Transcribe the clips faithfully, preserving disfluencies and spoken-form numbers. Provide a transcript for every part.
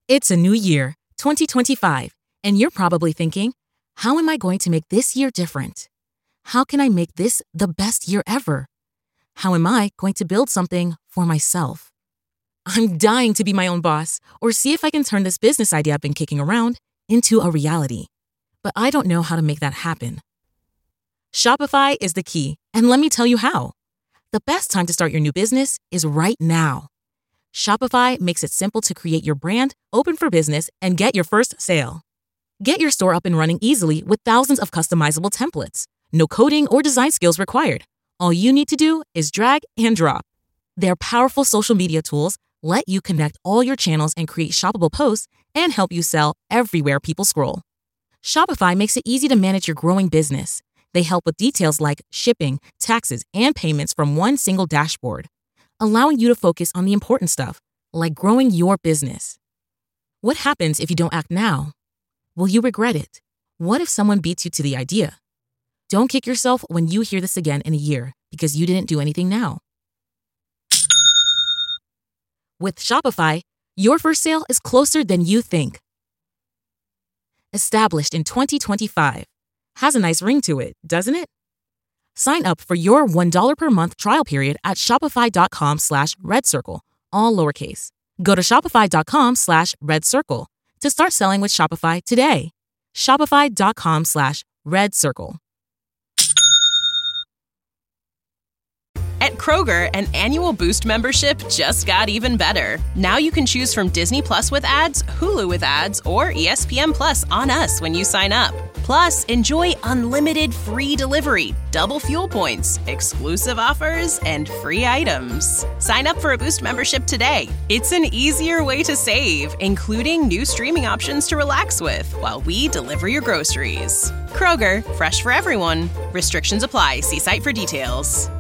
It's a new year, twenty twenty-five, and you're probably thinking, how am I going to make this year different? How can I make this the best year ever? How am I going to build something for myself? I'm dying to be my own boss or see if I can turn this business idea I've been kicking around into a reality. But I don't know how to make that happen. Shopify is the key, and let me tell you how. The best time to start your new business is right now. Shopify makes it simple to create your brand, open for business, and get your first sale. Get your store up and running easily with thousands of customizable templates. No coding or design skills required. All you need to do is drag and drop. Their powerful social media tools let you connect all your channels and create shoppable posts and help you sell everywhere people scroll. Shopify makes it easy to manage your growing business. They help with details like shipping, taxes, and payments from one single dashboard, allowing you to focus on the important stuff, like growing your business. What happens if you don't act now? Will you regret it? What if someone beats you to the idea? Don't kick yourself when you hear this again in a year because you didn't do anything now. With Shopify, your first sale is closer than you think. Established in twenty twenty-five. Has a nice ring to it, doesn't it? Sign up for your one dollar per month trial period at shopify.com slash red circle, all lowercase. Go to shopify.com slash red circle to start selling with Shopify today. Shopify.com slash red circle. At Kroger, an annual Boost membership just got even better. Now you can choose from Disney Plus with ads, Hulu with ads, or E S P N Plus on us when you sign up. Plus, enjoy unlimited free delivery, double fuel points, exclusive offers, and free items. Sign up for a Boost membership today. It's an easier way to save, including new streaming options to relax with while we deliver your groceries. Kroger, fresh for everyone. Restrictions apply. See site for details.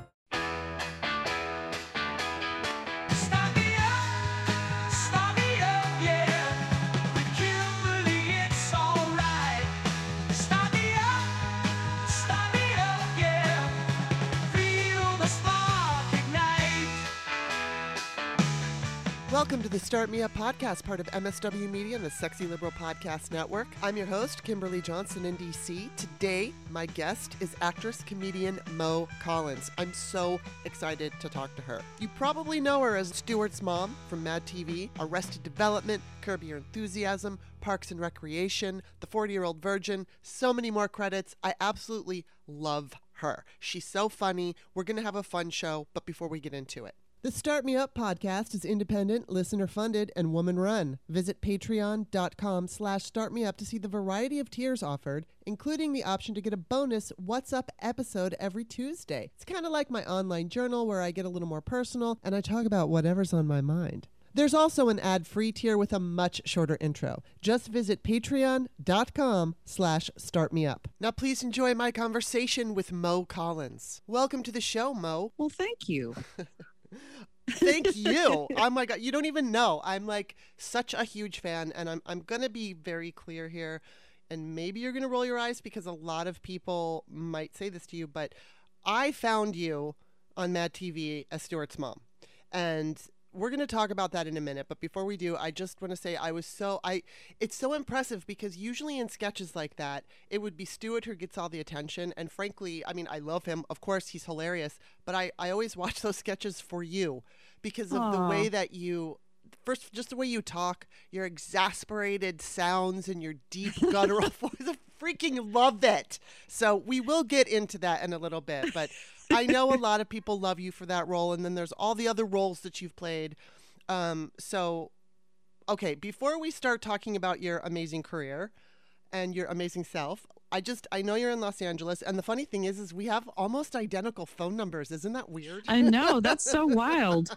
Welcome to the Start Me Up podcast, part of M S W Media and the Sexy Liberal Podcast Network. I'm your host, Kimberly Johnson in D C. Today, my guest is actress, comedian Mo Collins. I'm so excited to talk to her. You probably know her as Stewart's mom from Mad T V, Arrested Development, Curb Your Enthusiasm, Parks and Recreation, The forty-Year-Old Virgin, so many more credits. I absolutely love her. She's so funny. We're going to have a fun show, but before we get into it, the Start Me Up podcast is independent, listener-funded, and woman-run. Visit patreon.com slash startmeup to see the variety of tiers offered, including the option to get a bonus What's Up episode every Tuesday. It's kind of like my online journal where I get a little more personal and I talk about whatever's on my mind. There's also an ad-free tier with a much shorter intro. Just visit patreon.com slash startmeup. Now please enjoy my conversation with Mo Collins. Welcome to the show, Mo. Well, thank you. Thank you. Oh my God. You don't even know. I'm like such a huge fan, and I'm I'm going to be very clear here, and maybe you're going to roll your eyes because a lot of people might say this to you, but I found you on Mad T V as Stewart's mom. And we're going to talk about that in a minute, but before we do, I just want to say I was so I it's so impressive because usually in sketches like that, it would be Stewart who gets all the attention, and frankly, I mean, I love him. Of course, he's hilarious, but I I always watch those sketches for you because of Aww. the way that you first just the way you talk, your exasperated sounds and your deep guttural voice. I freaking love it. So, we will get into that in a little bit, but I know a lot of people love you for that role, and then there's all the other roles that you've played. Um, so, okay, before we start talking about your amazing career and your amazing self, I just, I know you're in Los Angeles, and the funny thing is, is we have almost identical phone numbers. Isn't that weird? I know, that's so wild.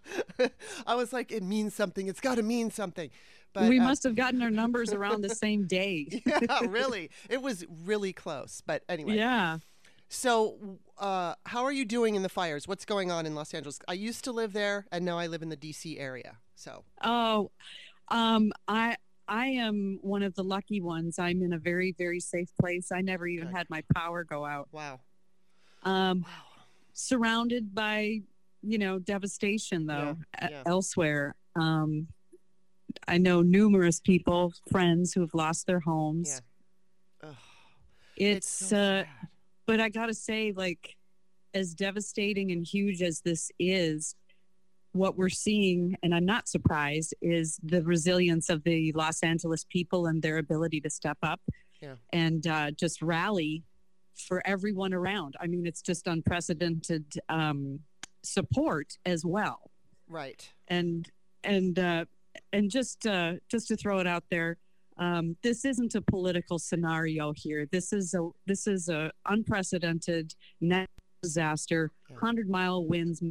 I was like, it means something. It's got to mean something. But, we uh, must have gotten our numbers around the same day. Yeah, really. It was really close. But anyway. Yeah. So, uh, how are you doing in the fires? What's going on in Los Angeles? I used to live there, and now I live in the D C area. So. Oh, um, I I am one of the lucky ones. I'm in a very, very safe place. I never even Good. had my power go out. Wow. Um, Wow. surrounded by, you know, devastation though Yeah, yeah. elsewhere. Um, I know numerous people, friends who have lost their homes. Yeah. Ugh. It's, It's so uh, sad. but I gotta say, like, as devastating and huge as this is, what we're seeing, and I'm not surprised, is the resilience of the Los Angeles people and their ability to step up Yeah. and uh, just rally for everyone around. I mean, it's just unprecedented um, support as well. Right. And and uh, and just uh, just to throw it out there, um, this isn't a political scenario here. This is a this is a unprecedented natural disaster, Yeah. hundred mile winds,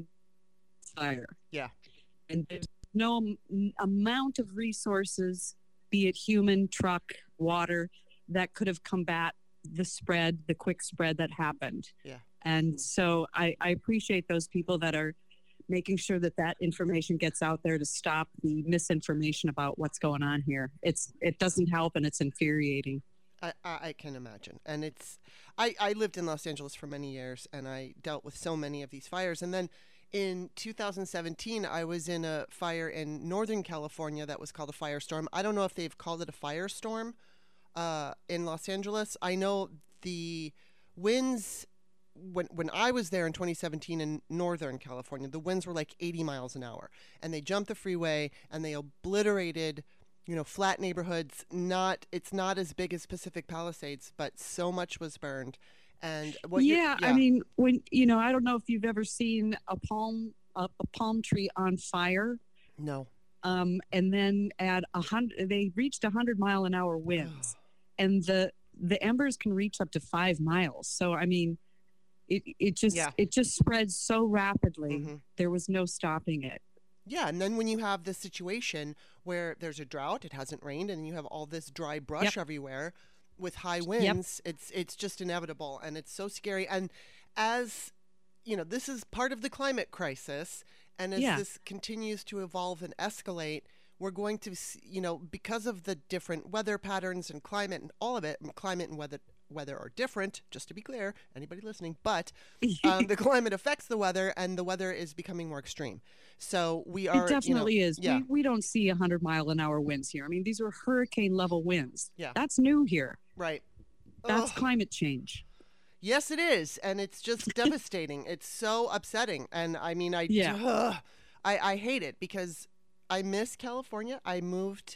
fire. Yeah. And there's no m- amount of resources, be it human, truck, water, that could have combat the spread, the quick spread that happened. Yeah. And so I, I appreciate those people that are making sure that that information gets out there to stop the misinformation about what's going on here. It's it doesn't help, and it's infuriating. I, I I can imagine. And it's, I, I lived in Los Angeles for many years, and I dealt with so many of these fires. And then in two thousand seventeen, I was in a fire in Northern California that was called a firestorm. I don't know if they've called it a firestorm uh, in Los Angeles. I know the winds, when when I was there in twenty seventeen in Northern California, the winds were like eighty miles an hour. And they jumped the freeway, and they obliterated, you know, flat neighborhoods. Not It's not as big as Pacific Palisades, but so much was burned. And what you're- Yeah, I mean, when you know, I don't know if you've ever seen a palm a, a palm tree on fire, no. um, and then at a hundred, they reached a hundred mile an hour winds, and the the embers can reach up to five miles. So I mean, it it just Yeah. it just spreads so rapidly. Mhm. There was no stopping it. Yeah, and then when you have this situation where there's a drought, it hasn't rained, and you have all this dry brush Yep. everywhere with high winds, it's it's just inevitable, and it's so scary. And as you know, this is part of the climate crisis, and as Yeah. this continues to evolve and escalate, we're going to, s- you know, because of the different weather patterns and climate and all of it, and climate and weather weather are different, just to be clear, anybody listening, but um, the climate affects the weather, and the weather is becoming more extreme. So we are, It definitely you know, is. Yeah, We, we don't see a hundred mile an hour winds here. I mean, these are hurricane level winds. Yeah. That's new here. right. That's Ugh. climate change. Yes, it is, and it's just devastating. It's so upsetting, and I mean, I, Yeah. ugh, I I hate it because I miss California. I moved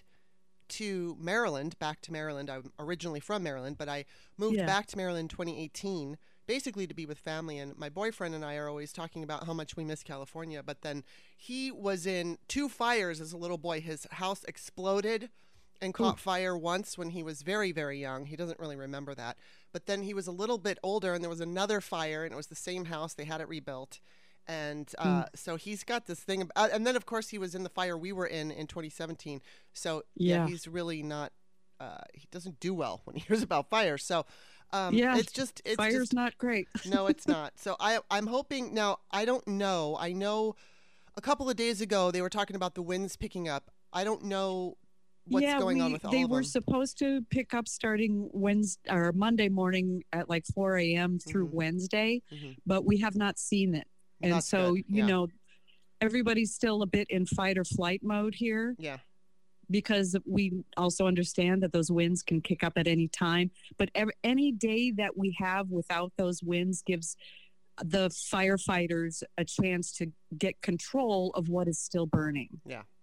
to Maryland, back to Maryland. I'm originally from Maryland, but I moved Yeah. back to Maryland in twenty eighteen, basically to be with family. And my boyfriend and I are always talking about how much we miss California. But then he was in two fires as a little boy. His house exploded and caught fire once when he was very, very young. He doesn't really remember that. But then he was a little bit older, and there was another fire, and it was the same house. They had it rebuilt. And uh, so he's got this thing. About, and then, of course, he was in the fire we were in in twenty seventeen. So, yeah, Yeah. he's really not, uh, he doesn't do well when he hears about fire. So, um, Yeah, it's just, it's Fire's just, not great. no, it's not. So I, I'm hoping, now, I don't know. I know a couple of days ago they were talking about the winds picking up. I don't know what's yeah, going we, on with all they of were them. supposed to pick up starting Wednesday or Monday morning at like four a.m. through Mhm. Wednesday, Mhm. but we have not seen it. And That's so, good. you Yeah. know, everybody's still a bit in fight or flight mode here Yeah. because we also understand that those winds can kick up at any time. But ev- any day that we have without those winds gives the firefighters a chance to get control of what is still burning.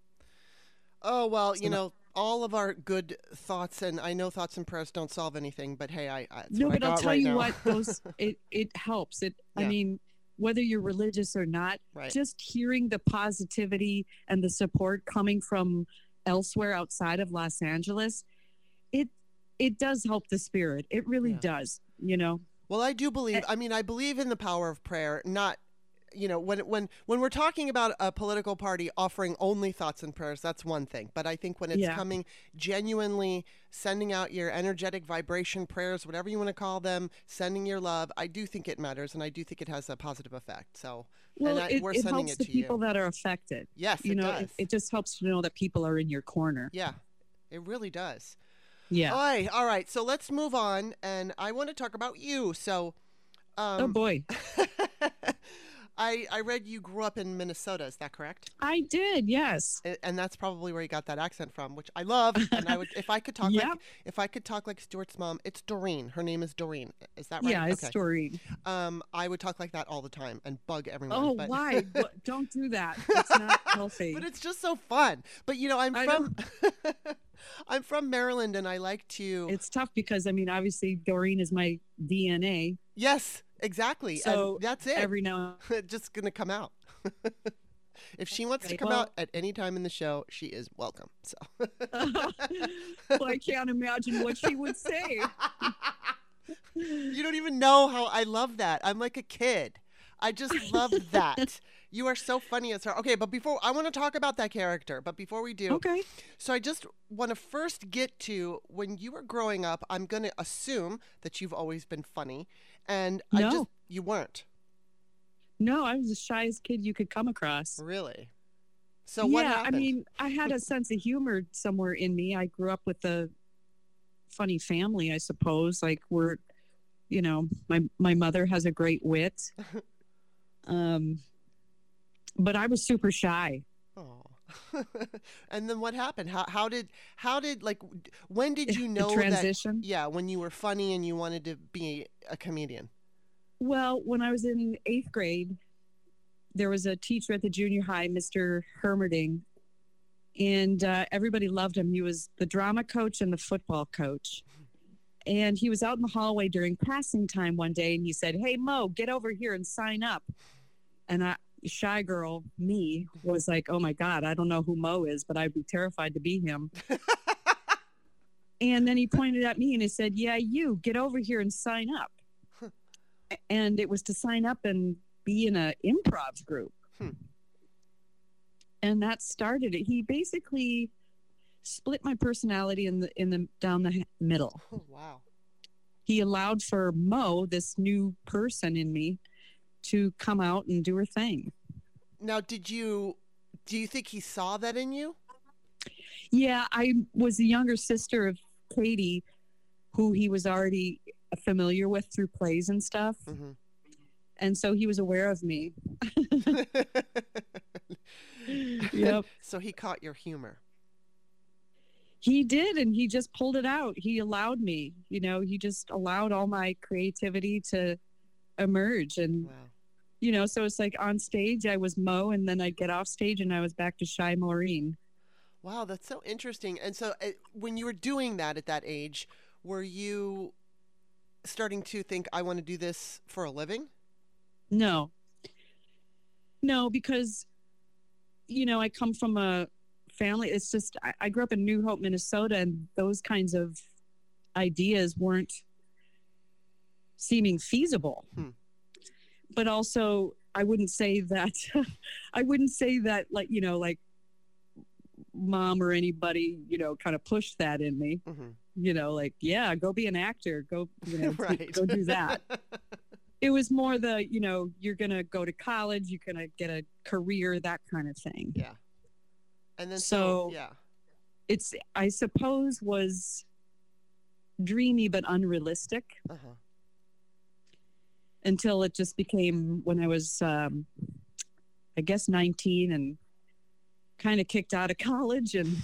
Oh, well, So you that- know, all of our good thoughts, and I know thoughts and prayers don't solve anything, but hey, I, I that's No, what I but I'll got tell right you now. what, those it it helps. It I Yeah. mean, whether you're religious or not, Right. just hearing the positivity and the support coming from elsewhere outside of Los Angeles, it it does help the spirit. It really Yeah. does, you know. Well, I do believe. Eh. I mean, I believe in the power of prayer. Not, you know, when when when we're talking about a political party offering only thoughts and prayers, that's one thing. But I think when it's Yeah. coming genuinely, sending out your energetic vibration prayers, whatever you want to call them, sending your love, I do think it matters, and I do think it has a positive effect. So, Well, and I, it, we're it sending helps it the to people you. that are affected. Yes, You it know, does. it, it just helps to know that people are in your corner. Yeah, it really does. Yeah. All right, all right. So let's move on, and I want to talk about you. So, um, oh boy. I, I read you grew up in Minnesota. Is that correct? I did, yes. A- And that's probably where you got that accent from, which I love. And I would, if I could talk Yep. like, if I could talk like Stuart's mom, it's Doreen. Her name is Doreen. Is that right? Yeah, it's Okay. Doreen. Um, I would talk like that all the time and bug everyone. Oh, but, why? What- Don't do that. It's not healthy. But it's just so fun. But you know, I'm I from, I'm from Maryland, and I like to. It's tough because, I mean, obviously Doreen is my D N A. Yes, exactly. So and that's it. Every now It's just gonna come out. If she wants to Okay, come well- out at any time in the show, she is welcome. So. well, I can't imagine what she would say. You don't even know how I love that. I'm like a kid. I just love that. You are so funny as her. Okay, but before I want to talk about that character, but before we do, Okay. so I just want to first get to when you were growing up. I'm going to assume that you've always been funny, and I No. just you weren't No, I was the shyest kid you could come across. really. So what yeah, happened? I mean, I had a sense of humor somewhere in me. I grew up with a funny family, I suppose. Like we're, you know, my my mother has a great wit. Um, but I was super shy. Oh. And then what happened? How how did how did like when did you The know that? transition? Yeah, when you were funny and you wanted to be a comedian. Well, when I was in eighth grade, there was a teacher at the junior high, Mister Hermerding, and uh, everybody loved him. He was the drama coach and the football coach. And he was out in the hallway during passing time one day, and he said, "Hey, Mo, get over here and sign up." And I, shy girl, me, was like, "Oh my God, I don't know who Mo is, but I'd be terrified to be him." And then he pointed at me and he said, "Yeah, you, get over here and sign up." And it was to sign up and be in a improv group. Hmm. And that started it. He basically split my personality in the in the down the middle. Oh, wow. He allowed for Mo, this new person in me, to come out and do her thing. Now, did you do you think he saw that in you? Yeah, I was the younger sister of Katie, who he was already familiar with through plays and stuff. Mhm. And so he was aware of me. Yep. So he caught your humor. He did, and he just pulled it out. He allowed me, you know, he just allowed all my creativity to emerge. And, Wow. you know, so it's like on stage, I was Mo, and then I'd get off stage and I was back to shy Maureen. Wow, that's so interesting. And so uh, when you were doing that at that age, were you starting to think, I want to do this for a living? No. No, because, you know, I come from a family. It's just, I, I grew up in New Hope, Minnesota, and those kinds of ideas weren't seeming feasible. Hmm. But also, I wouldn't say that, I wouldn't say that, like, you know, like mom or anybody, you know, kind of pushed that in me. Mm-hmm. You know, like, yeah, go be an actor, go, you know, Right. go do that. It was more the, you know, you're going to go to college, you're going to get a career, that kind of thing. Yeah. And then so, So- yeah. It's, I suppose, was dreamy but unrealistic Uh-huh. until it just became when I was, um, I guess, nineteen and kind of kicked out of college and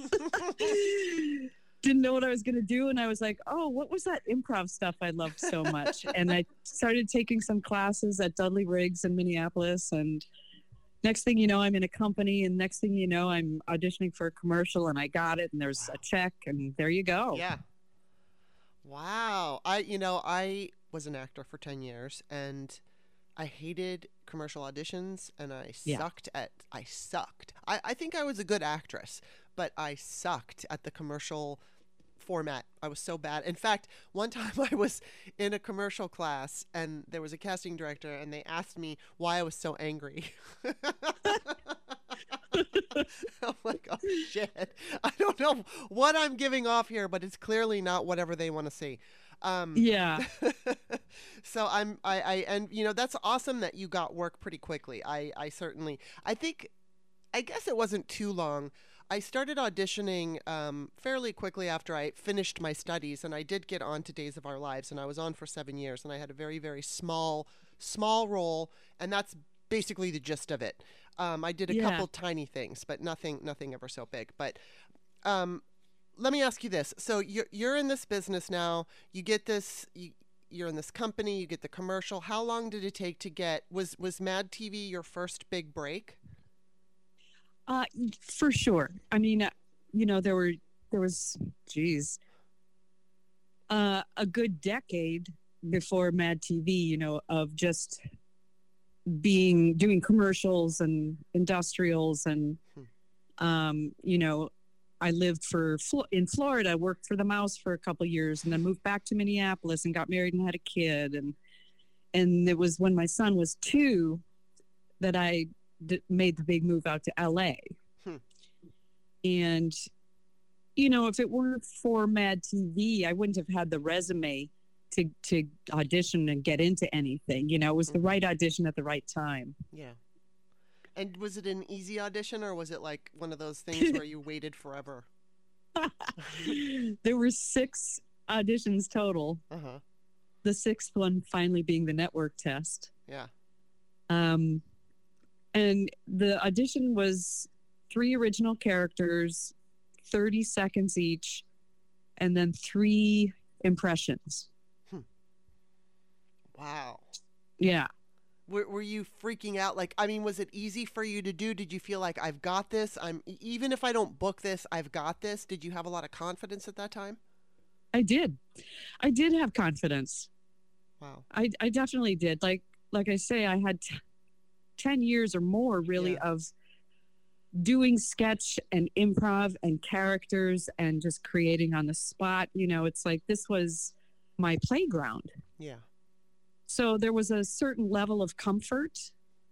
didn't know what I was going to do. And I was like, oh, what was that improv stuff I loved so much? And I started taking some classes at Dudley Riggs in Minneapolis. And next thing you know, I'm in a company. And next thing you know, I'm auditioning for a commercial and I got it. And there's a check. And there you go. Yeah. Wow. I, you know, I was an actor for ten years and I hated commercial auditions and I Yeah. sucked at, I sucked. I, I think I was a good actress, but I sucked at the commercial format. I was so bad. In fact, one time I was in a commercial class and there was a casting director and they asked me why I was so angry. I'm like, oh shit. I don't know what I'm giving off here, but it's clearly not whatever they want to see. Um, Yeah. so I'm, I, I, and you know, that's awesome that you got work pretty quickly. I, I certainly, I think, I guess it wasn't too long. I started auditioning um, fairly quickly after I finished my studies, and I did get on to Days of Our Lives, and I was on for seven years, and I had a very, very small, small role, and that's basically the gist of it. Um, I did a Yeah. couple tiny things, but nothing, nothing ever so big. But um, let me ask you this: so you're you're in this business now. You get this. You, you're in this company. You get the commercial. How long did it take to get? Was was Mad T V your first big break? Uh, for sure. I mean, uh, you know, there were there was, geez, uh, a good decade before Mad T V. You know, of just being doing commercials and industrials, and Hmm. um, you know, I lived for Flo- in Florida. I worked for the Mouse for a couple years, and then moved back to Minneapolis and got married and had a kid. And and it was when my son was two that I d- made the big move out to L A. Hmm. And you know, if it weren't for Mad T V, I wouldn't have had the resume to to audition and get into anything. You know, it was the Mhm. right audition at the right time. Yeah. And was it an easy audition, or was it like one of those things where you waited forever? There were six auditions total. Uh huh. The sixth one finally being the network test. Yeah. Um, and the audition was three original characters, thirty seconds each, and then three impressions. Wow. Yeah. Were, were you freaking out? Like, I mean, was it easy for you to do? Did you feel like I've got this? I'm e- even if I don't book this, I've got this. Did you have a lot of confidence at that time? I did. I did have confidence. Wow. I, I definitely did. Like like I say, I had t- ten years or more really Yeah. of doing sketch and improv and characters and just creating on the spot. You know, it's like this was my playground. Yeah. So there was a certain level of comfort.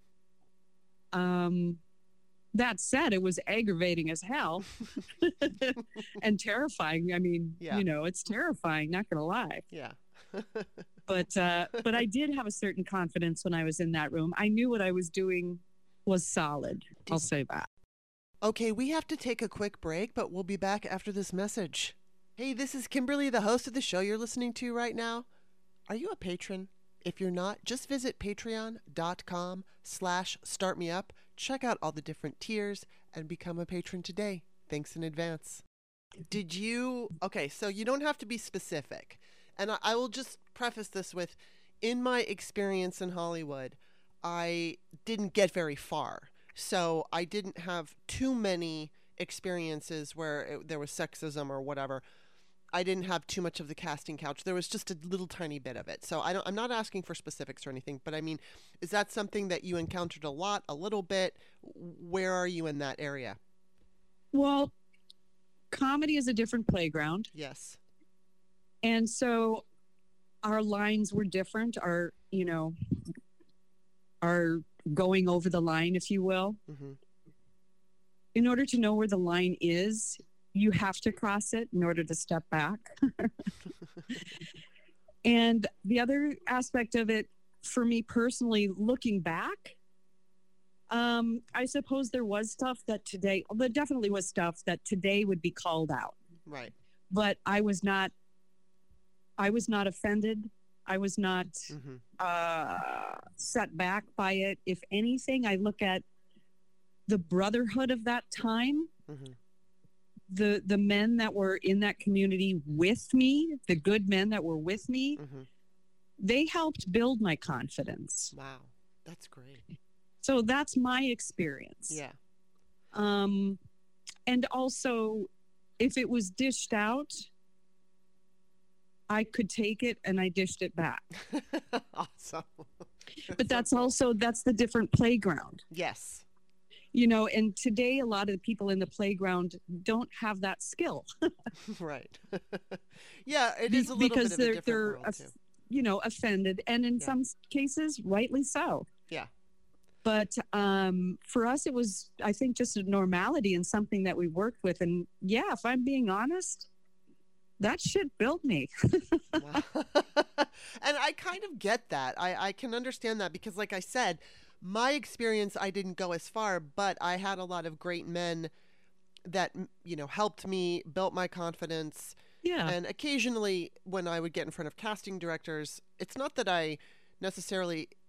Um, that said, it was aggravating as hell and terrifying. I mean, Yeah. you know, it's terrifying, not gonna lie. Yeah. But uh, but I did have a certain confidence when I was in that room. I knew what I was doing was solid. I'll say that. Okay, we have to take a quick break, but we'll be back after this message. Hey, this is Kimberly, the host of the show you're listening to right now. Are you a patron? If you're not, just visit patreon.com slash startmeup. Check out all the different tiers and become a patron today. Thanks in advance. Did you... Okay, so you don't have to be specific. And I, I will just preface this with, in my experience in Hollywood, I didn't get very far. So I didn't have too many experiences where it, there was sexism or whatever. I didn't have too much of the casting couch. There was just a little tiny bit of it. So I don't, I'm not asking for specifics or anything, but I mean, is that something that you encountered a lot, a little bit? Where are you in that area? Well, comedy is a different playground. Yes. And so our lines were different, our, you know, our going over the line, if you will. Mm-hmm. In order to know where the line is, you have to cross it in order to step back. And the other aspect of it, for me personally, looking back, um, I suppose there was stuff that today, there definitely was stuff that today would be called out. Right. But I was not, I was not offended. I was not Mm-hmm. uh, set back by it. If anything, I look at the brotherhood of that time, Mm-hmm. the the men that were in that community with me, the good men that were with me, Mm-hmm. they helped build my confidence. Wow. That's great. So that's my experience. Yeah. Um, and also, if it was dished out, I could take it and I dished it back. Awesome. But that's so cool. also, that's the different playground. Yes. You know, and today a lot of the people in the playground don't have that skill. Right. Yeah, it Be- is a little because bit of they're a different they're world, off- too. you know, offended, and in Yeah. some cases rightly so. Yeah. But um, for us, it was, I think, just a normality and something that we worked with. And yeah, if I'm being honest, that shit built me. Wow. And I kind of get that. I, I can understand that because, like I said, my experience, I didn't go as far, but I had a lot of great men that, m- you know, helped me, built my confidence. Yeah. And occasionally when I would get in front of casting directors, it's not that I necessarily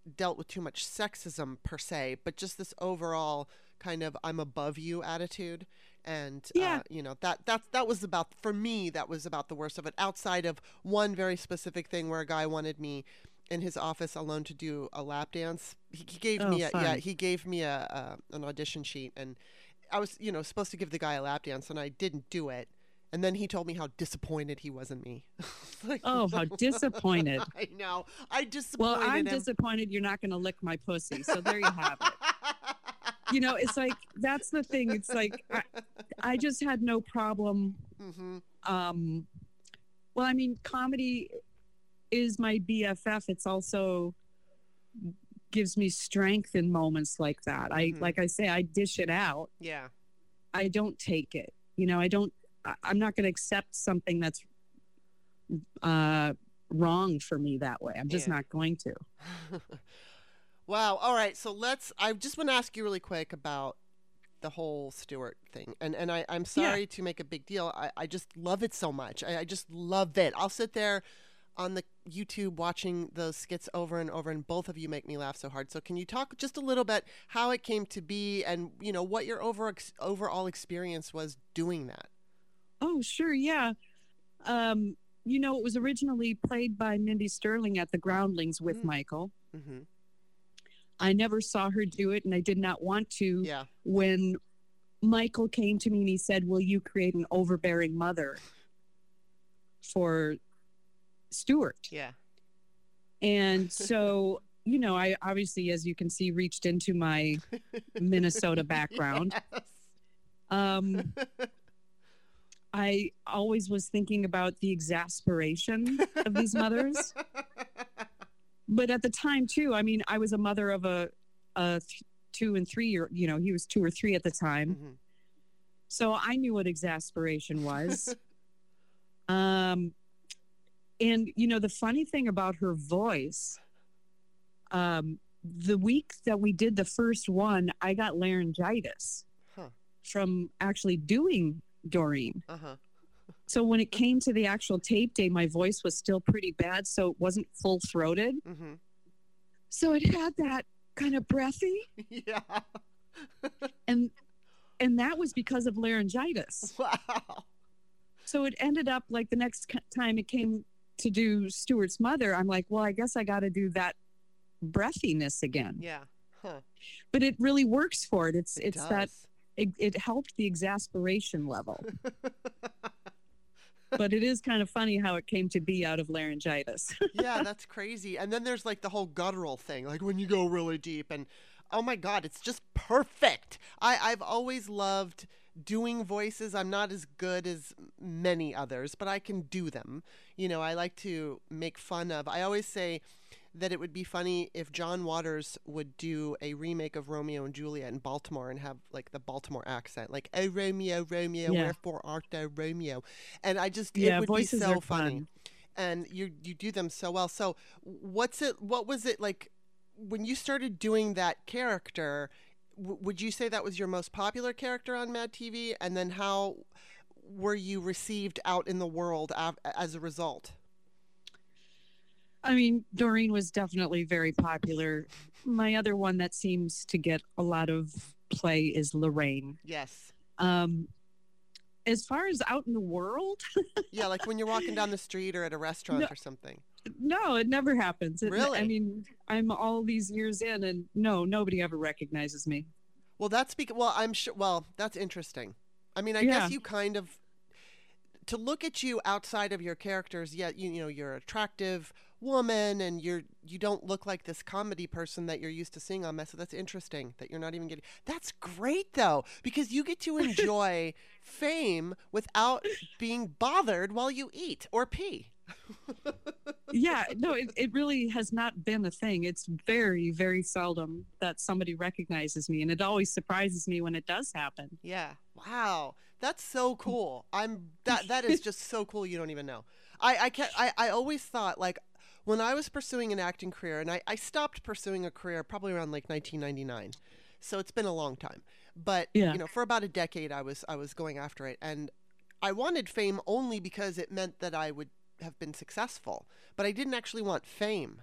dealt with too much sexism per se, but just this overall kind of I'm above you attitude. And, Yeah. uh, you know, that, that, that was about, for me, that was about the worst of it, outside of one very specific thing where a guy wanted me in his office alone to do a lap dance. He, he gave Oh, me a, fun. yeah, he gave me a, a, an audition sheet, and I was, you know, supposed to give the guy a lap dance, and I didn't do it. And then he told me how disappointed he was in me. Like, Oh, how disappointed. I know. I disappointed Well, I'm him. disappointed you're not going to lick my pussy. So there you have it. You know, it's like, that's the thing. It's like, I, I just had no problem. Mm-hmm. Um, well, I mean, comedy is my B F F. It's also gives me strength in moments like that. I, Mhm. like I say, I dish it out. Yeah. I don't take it. You know, I don't, I- I'm not going to accept something that's uh, wrong for me that way. I'm just Yeah. not going to. Wow. All right. So let's, I just want to ask you really quick about the whole Stewart thing. And and I, I'm sorry to make a big deal. I, I just love it so much. I, I just love it. I'll sit there on the YouTube watching those skits over and over, and both of you make me laugh so hard. So can you talk just a little bit how it came to be, and, you know, what your over, overall experience was doing that? Oh, sure. Yeah. Um, you know, it was originally played by Mindy Sterling at the Groundlings with Mm. Michael. Mm-hmm. I never saw her do it, and I did not want to. Yeah. When Michael came to me and he said, "Will you create an overbearing mother for Stewart?" Yeah. And so, you know, I obviously, as you can see, reached into my Minnesota background. Yes. Um, I always was thinking about the exasperation of these mothers. But at the time, too, I mean, I was a mother of a, a th- two and three year, you know, he was two or three at the time. Mm-hmm. So I knew what exasperation was. um, and, you know, the funny thing about her voice, um, the week that we did the first one, I got laryngitis Huh. from actually doing Doreen. Uh-huh. So when it came to the actual tape day, my voice was still pretty bad, so it wasn't full throated. Mm-hmm. So it had that kind of breathy, Yeah. and and that was because of laryngitis. Wow. So it ended up like the next c- time it came to do Stewart's mother, I'm like, well, I guess I got to do that breathiness again. Yeah. Huh. But it really works for it. It's It it's that does. it, it helped the exasperation level. But it is kind of funny how it came to be out of laryngitis. Yeah, that's crazy. And then there's like the whole guttural thing, like when you go really deep, and oh my God, it's just perfect. I, I've always loved doing voices. I'm not as good as many others, but I can do them. You know, I like to make fun of, I always say that it would be funny if John Waters would do a remake of Romeo and Juliet in Baltimore and have like the Baltimore accent, like, oh, Romeo, Romeo, Yeah. wherefore art thou, Romeo? And I just, Yeah, it would be voices so are funny. fun. And you you do them so well. So what's it, what was it like when you started doing that character? W- would you say that was your most popular character on Mad T V? And then how were you received out in the world av- as a result? I mean, Doreen was definitely very popular. My other one that seems to get a lot of play is Lorraine. Yes. Um, as far as out in the world, Yeah, like when you're walking down the street or at a restaurant No. or something. no, it never happens. It, Really? I mean, I'm all these years in, and no, nobody ever recognizes me. Well, that's because, well, I'm sure, well, that's interesting. I mean, I Yeah. guess you kind of, to look at you outside of your characters, yet, you, you know, you're an attractive woman and you're, you don't look like this comedy person that you're used to seeing on Mess. So that's interesting that you're not even getting, that's great though, because you get to enjoy fame without being bothered while you eat or pee. Yeah, no, it, it really has not been a thing. It's very, very seldom that somebody recognizes me, and it always surprises me when it does happen. Yeah. Wow. That's so cool. I'm that that is just so cool you don't even know. I I can I, I always thought like when I was pursuing an acting career, and I, I stopped pursuing a career probably around like nineteen ninety-nine. So it's been a long time. But Yeah. you know, for about a decade I was I was going after it, and I wanted fame only because it meant that I would have been successful. But I didn't actually want fame.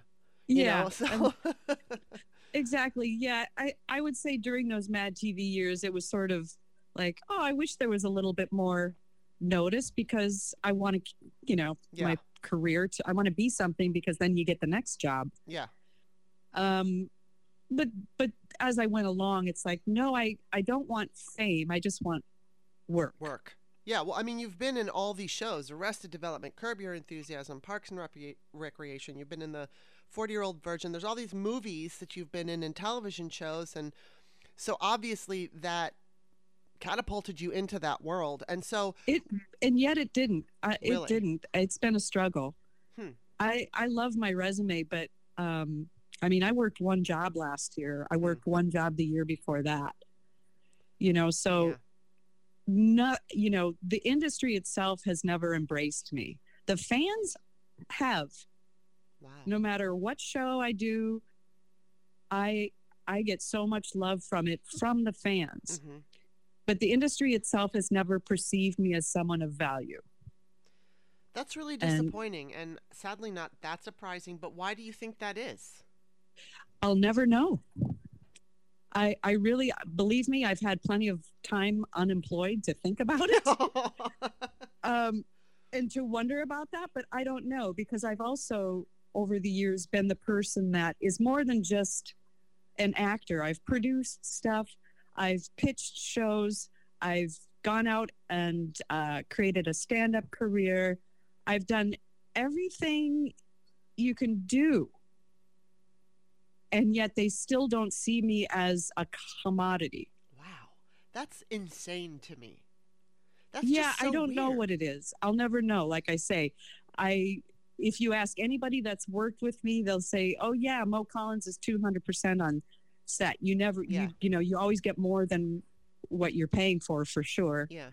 You Yeah. know, so Exactly. Yeah. I, I would say during those Mad T V years, it was sort of like, oh, I wish there was a little bit more notice because I want to, you know, yeah, my career to, I want to be something because then you get the next job. yeah, Um, but, but as I went along, it's like, no, I, I don't want fame. I just want work. work. Yeah, well, I mean, you've been in all these shows: Arrested Development, Curb Your Enthusiasm, Parks and Recre- Recreation. You've been in the forty-Year-Old Virgin. There's all these movies that you've been in and television shows, and so obviously that catapulted you into that world. And so, It, and yet it didn't, I, Really? it didn't, it's been a struggle. Hmm. I, I love my resume, but, um, I mean, I worked one job last year. I worked one job the year before that, you know, so yeah, not, you know, the industry itself has never embraced me. The fans have, wow, no matter what show I do, I, I get so much love from it, from the fans, hmm but the industry itself has never perceived me as someone of value. that's really And disappointing, and sadly not that surprising. But why do you think that is? I'll never know. I, I really, believe me, I've had plenty of time unemployed to think about it. um, and to wonder about that, but I don't know because I've also over the years been the person that is more than just an actor. I've produced stuff, I've pitched shows, I've gone out and uh, created a stand-up career. I've done everything you can do, and yet they still don't see me as a commodity. Wow, that's insane to me. That's Yeah, just so I don't know weird. what it is. I'll never know. Like I say, I if you ask anybody that's worked with me, they'll say, "Oh yeah, Mo Collins is two hundred percent on set. You never Yeah. you you know, you always get more than what you're paying for for sure." Yeah,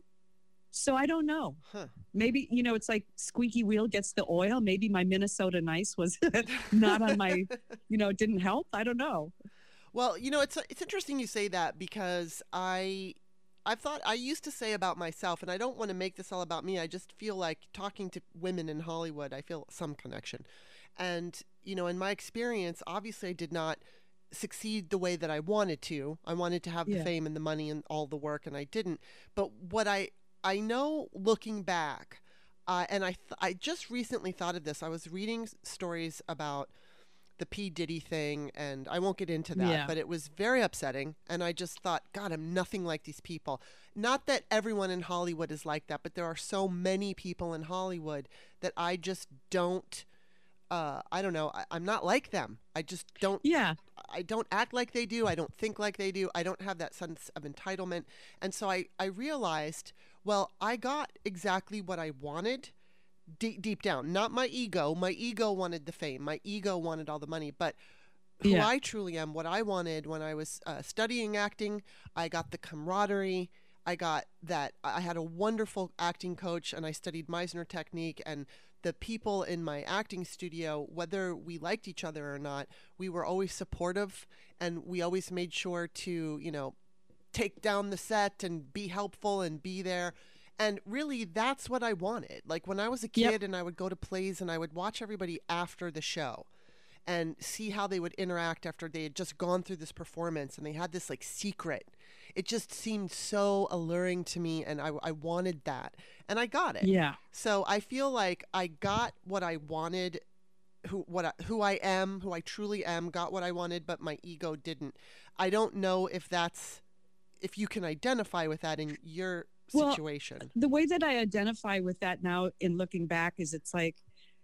So I don't know. huh. Maybe, you know, it's like squeaky wheel gets the oil. Maybe my Minnesota Nice was not on my, you know, didn't help. I don't know. Well, you know, it's it's interesting you say that because I I've thought I used to say about myself, and I don't want to make this all about me. I just feel like talking to women in Hollywood, I feel some connection. And, you know, in my experience, obviously I did not succeed the way that I wanted to. I wanted to have the Yeah. fame and the money and all the work, and I didn't. But what I I know looking back, uh, and I th- I just recently thought of this. I was reading s- stories about the P. Diddy thing, and I won't get into that, Yeah. but it was very upsetting. And I just thought, God, I'm nothing like these people. Not that everyone in Hollywood is like that, but there are so many people in Hollywood that I just don't. Uh, I don't know. I, I'm not like them. I just don't. Yeah. I don't act like they do. I don't think like they do. I don't have that sense of entitlement. And so I, I realized, well, I got exactly what I wanted deep, deep down. Not my ego. My ego wanted the fame. My ego wanted all the money. But who Yeah. I truly am, what I wanted when I was uh, studying acting, I got the camaraderie. I got that. I had a wonderful acting coach, and I studied Meisner technique. And the people in my acting studio, whether we liked each other or not, we were always supportive, and we always made sure to, you know, take down the set and be helpful and be there. And really, that's what I wanted. Like when I was a kid Yep. and I would go to plays and I would watch everybody after the show and see how they would interact after they had just gone through this performance and they had this like secret. It just seemed so alluring to me, and I, I wanted that, and I got it. Yeah. So I feel like I got what I wanted, who what I, who I am, who I truly am, got what I wanted, but my ego didn't. I don't know if that's if you can identify with that in your Well, situation. The way that I identify with that now in looking back is it's like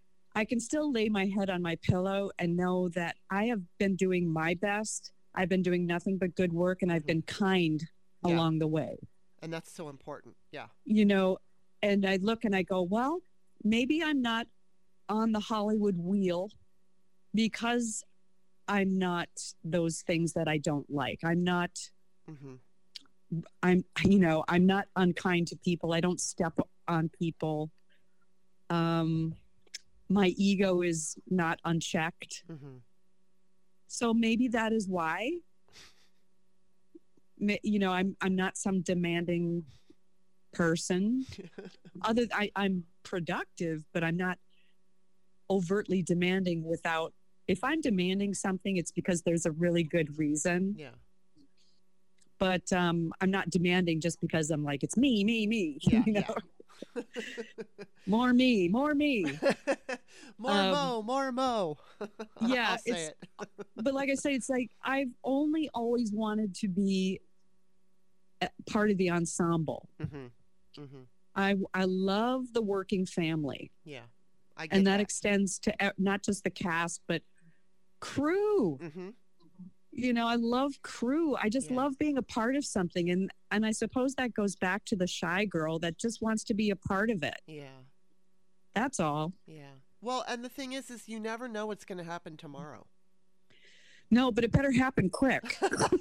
I can still lay my head on my pillow and know that I have been doing my best. I've been doing nothing but good work, and I've been kind Yeah. along the way, And that's so important. Yeah. you know, and I look and I go, well, maybe I'm not on the Hollywood wheel because I'm not those things that I don't like. I'm not, hmm I'm, you know, I'm not unkind to people. I don't step on people. Um, my ego is not unchecked. hmm So maybe that is why, Ma- you know, I'm, I'm not some demanding person. Other, I, I'm productive, but I'm not overtly demanding without if I'm demanding something, it's because there's a really good reason. Yeah. But um, I'm not demanding just because I'm like, it's me, me, me. Yeah, you know? yeah. More me, more me. more Um, mo, more mo. yeah, I'll say it's, it. but like I say, it's like I've only always wanted to be a part of the ensemble. Mm-hmm. Mm-hmm. I I love the working family, Yeah, I get and that, that. extends to e- not just the cast, but crew. Mm-hmm. You know, I love crew. I just Yeah. love being a part of something, and and I suppose that goes back to the shy girl that just wants to be a part of it. Yeah, That's all. yeah. Well, and the thing is, is you never know what's going to happen tomorrow. No, but it better happen quick.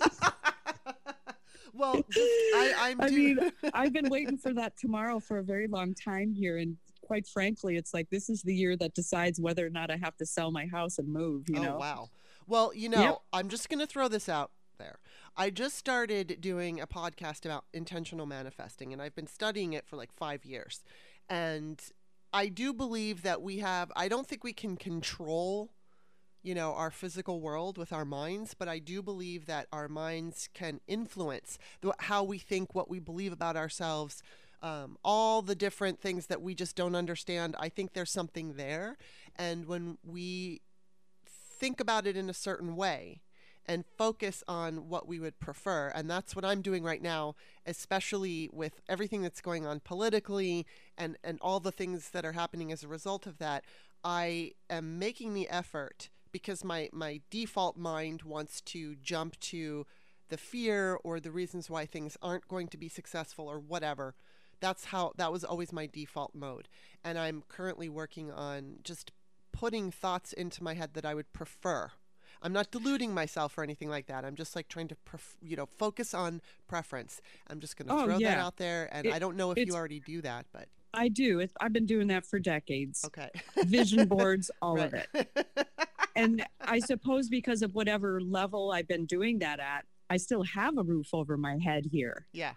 Well, just, I, I'm. I do- mean, I've been waiting for that tomorrow for a very long time here, and quite frankly, it's like this is the year that decides whether or not I have to sell my house and move. You oh know? wow. Well, you know, Yep. I'm just going to throw this out there. I just started doing a podcast about intentional manifesting, and I've been studying it for like five years. And I do believe that we have, I don't think we can control, you know, our physical world with our minds, but I do believe that our minds can influence the, how we think, what we believe about ourselves, um, all the different things that we just don't understand. I think there's something there. And when we think about it in a certain way and focus on what we would prefer. And that's what I'm doing right now, especially with everything that's going on politically and, and all the things that are happening as a result of that. I am making the effort because my, my default mind wants to jump to the fear or the reasons why things aren't going to be successful or whatever. That's how, that was always my default mode. And I'm currently working on just putting thoughts into my head that I would prefer. I'm not deluding myself or anything like that. I'm just like trying to, pref- you know, focus on preference. I'm just going to Oh, throw that yeah. out there. And It- I don't know if it's- you already do that, but I do. It, I've been doing that for decades. okay. Vision boards, all of Right. it. And I suppose because of whatever level I've been doing that at, I still have a roof over my head here. Yeah.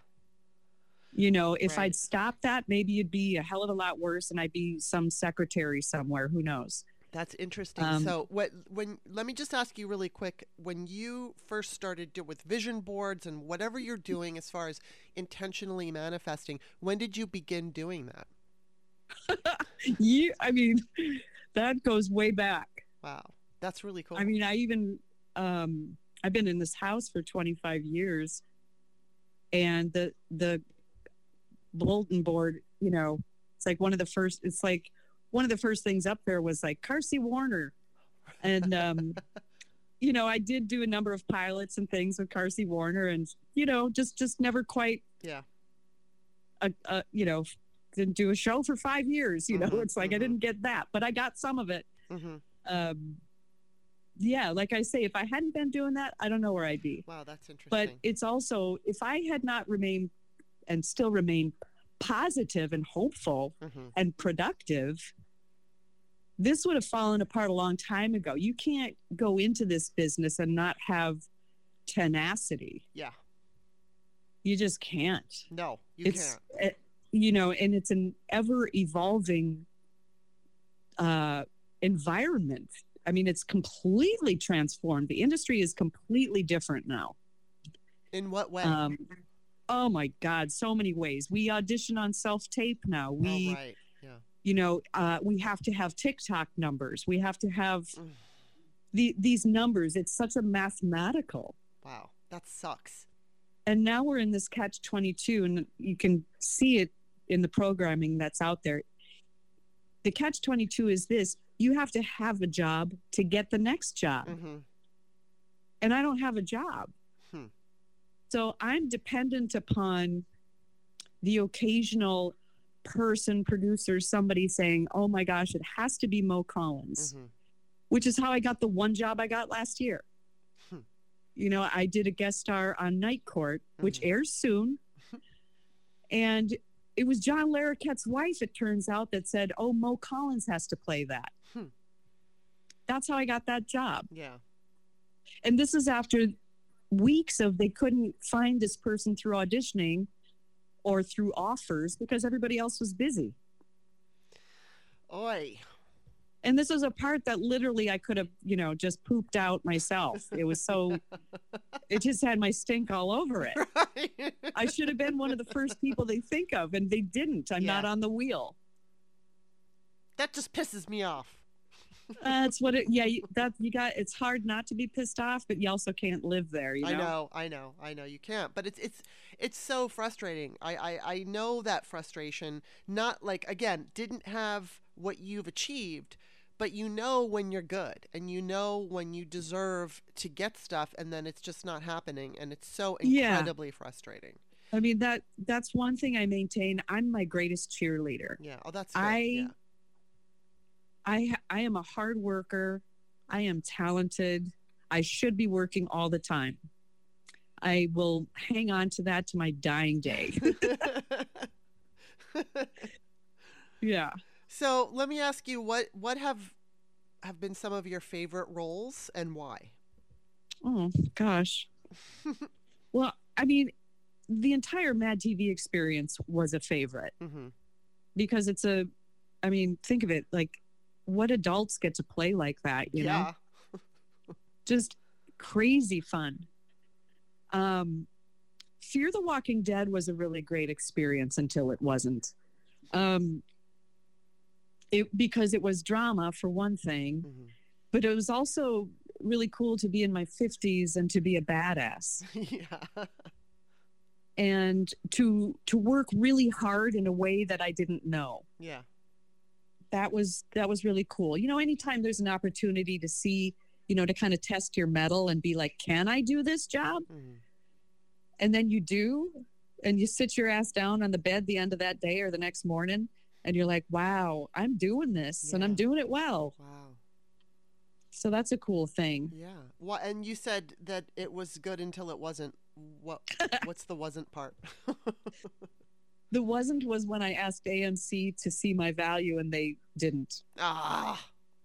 You know, if Right. I'd stopped that, maybe it'd be a hell of a lot worse and I'd be some secretary somewhere. Who knows? That's interesting. Um, so what, when, let me just ask you really quick, when you first started do, with vision boards and whatever you're doing as far as intentionally manifesting, when did you begin doing that? You, I mean, that goes way back. Wow. That's really cool. I mean, I even, um, I've been in this house for twenty-five years, and the, the bulletin board, you know, it's like one of the first, it's like one of the first things up there was like Carsey Warner. And, um, you know, I did do a number of pilots and things with Carsey Warner, and, you know, just, just never quite, yeah. uh, uh, you know, didn't do a show for five years, you know, Mhm, it's like, I mhm. didn't get that, but I got some of it. Mm-hmm. Um, yeah, like I say, if I hadn't been doing that, I don't know where I'd be. Wow. That's interesting. But it's also, if I had not remained and still remain positive and hopeful mm-hmm. and productive, this would have fallen apart a long time ago. You can't go into this business and not have tenacity. Yeah. You just can't. No, you it's, can't. uh, you know, and it's an ever evolving uh, environment. I mean, it's completely transformed. The industry is completely different now. In what way? Um, oh my God, so many ways. We audition on self-tape now. We, oh, right. Yeah. you know, uh, we have to have TikTok numbers. We have to have Mm. the, these numbers. It's such a mathematical. Wow. That sucks. And now we're in this catch twenty-two, and you can see it in the programming that's out there. The catch twenty-two is this: you have to have a job to get the next job. Mm-hmm. And I don't have a job. Hmm. So I'm dependent upon the occasional person, producer, somebody saying, oh my gosh, it has to be Mo Collins, Mm-hmm. which is how I got the one job I got last year. Hmm. You know, I did a guest star on Night Court, which Mhm. airs soon. And it was John Larroquette's wife, it turns out, that said, oh, Mo Collins has to play that. Hmm. That's how I got that job. Yeah. And this is after weeks of they couldn't find this person through auditioning or through offers because everybody else was busy. Oi. And this was a part that literally I could have, you know, just pooped out myself. It was so, it just had my stink all over it. Right. I should have been one of the first people they think of, and they didn't. I'm Yeah. not on the wheel. That just pisses me off. That's what it, yeah, you, that you got, it's hard not to be pissed off, but you also can't live there, you know? I know, I know, I know. You can't, but it's it's it's so frustrating. I, I I know that frustration. Not like, again, didn't have what you've achieved, but you know when you're good, and you know when you deserve to get stuff, and then it's just not happening, and it's so Yeah. incredibly frustrating. I mean, that that's one thing I maintain. I'm my greatest cheerleader. Yeah. Oh, that's good. I, yeah. I, I am a hard worker. I am talented. I should be working all the time. I will hang on to that to my dying day. Yeah. So let me ask you, what what have have been some of your favorite roles and why? Oh, gosh. Well, I mean, the entire Mad T V experience was a favorite Mm-hmm. because it's a, I mean, think of it, like, what adults get to play like that, you know? Yeah. Just crazy fun. Um, Fear the Walking Dead was a really great experience until it wasn't. Um, it, because it was drama, for one thing, Mm-hmm. but it was also really cool to be in my fifties and to be a badass Yeah. and to to work really hard in a way that I didn't know. Yeah. That was that was really cool. You know, anytime there's an opportunity to see, you know, to kind of test your mettle and be like, can I do this job? Mm-hmm. And then you do, and you sit your ass down on the bed the end of that day or the next morning, and you're like, wow, I'm doing this and I'm Yeah. doing it well. Wow. So that's a cool thing. Yeah. Well, and you said that it was good until it wasn't. What what's the wasn't part? The wasn't was when I asked A M C to see my value and they didn't. Ah.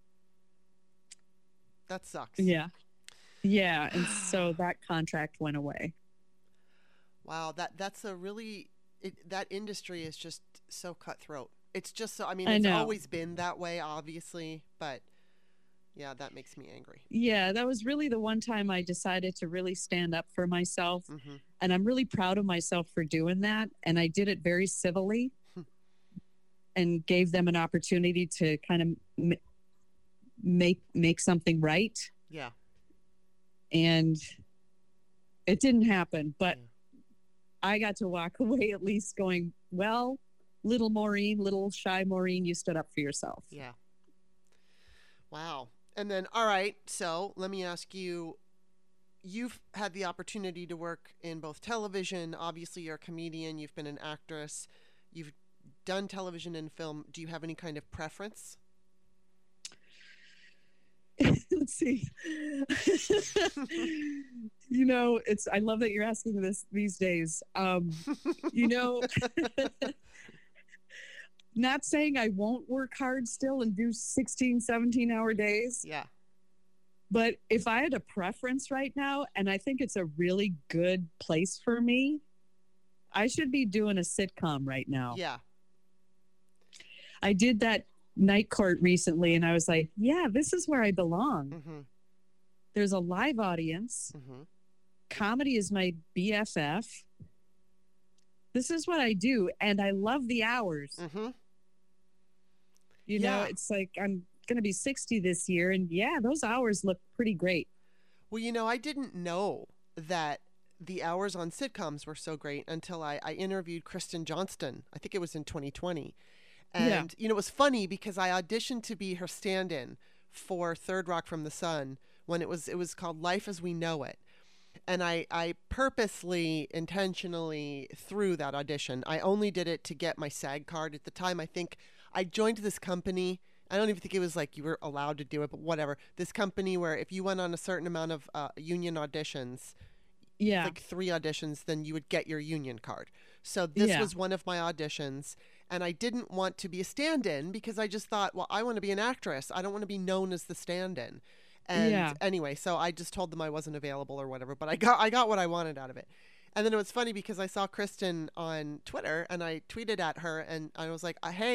That sucks. Yeah. Yeah. And so that contract went away. Wow, that that's a really it, that industry is just so cutthroat. It's just so I mean I it's know. always been that way, obviously, but yeah, that makes me angry. Yeah. That was really the one time I decided to really stand up for myself. Mm-hmm. And I'm really proud of myself for doing that. And I did it very civilly and gave them an opportunity to kind of m- make make something right. Yeah. And it didn't happen, but Yeah. I got to walk away at least going, well, little Maureen, little shy Maureen, you stood up for yourself. Yeah. Wow. And then, all right, so let me ask you, you've had the opportunity to work in both television. Obviously, you're a comedian. You've been an actress. You've done television and film. Do you have any kind of preference? Let's see. You know, it's, I love that you're asking this these days. Um, you know, not saying I won't work hard still and do sixteen, seventeen hour days. Yeah. But if I had a preference right now, and I think it's a really good place for me, I should be doing a sitcom right now. Yeah. I did that Night Court recently, and I was like, yeah, this is where I belong. Mm-hmm. There's a live audience. Mm-hmm. Comedy is my B F F. This is what I do, and I love the hours. Mm-hmm. You know, Yeah. it's like I'm going to be sixty this year, and yeah, those hours look pretty great. Well, you know, I didn't know that the hours on sitcoms were so great until I, I interviewed Kristen Johnston. I think it was in twenty twenty. And, Yeah. you know, it was funny because I auditioned to be her stand-in for Third Rock from the Sun when it was it was called Life as We Know It. And I, I purposely, intentionally threw that audition. I only did it to get my SAG card. At the time, I think I joined this company. I don't even think it was like you were allowed to do it, but whatever. This company where if you went on a certain amount of uh, union auditions, Yeah. like three auditions, then you would get your union card. So this Yeah. was one of my auditions. And I didn't want to be a stand-in because I just thought, well, I want to be an actress. I don't want to be known as the stand-in. And Yeah. anyway, so I just told them I wasn't available or whatever, but I got I got what I wanted out of it. And then it was funny because I saw Kristen on Twitter and I tweeted at her and I was like, "Uh, hey,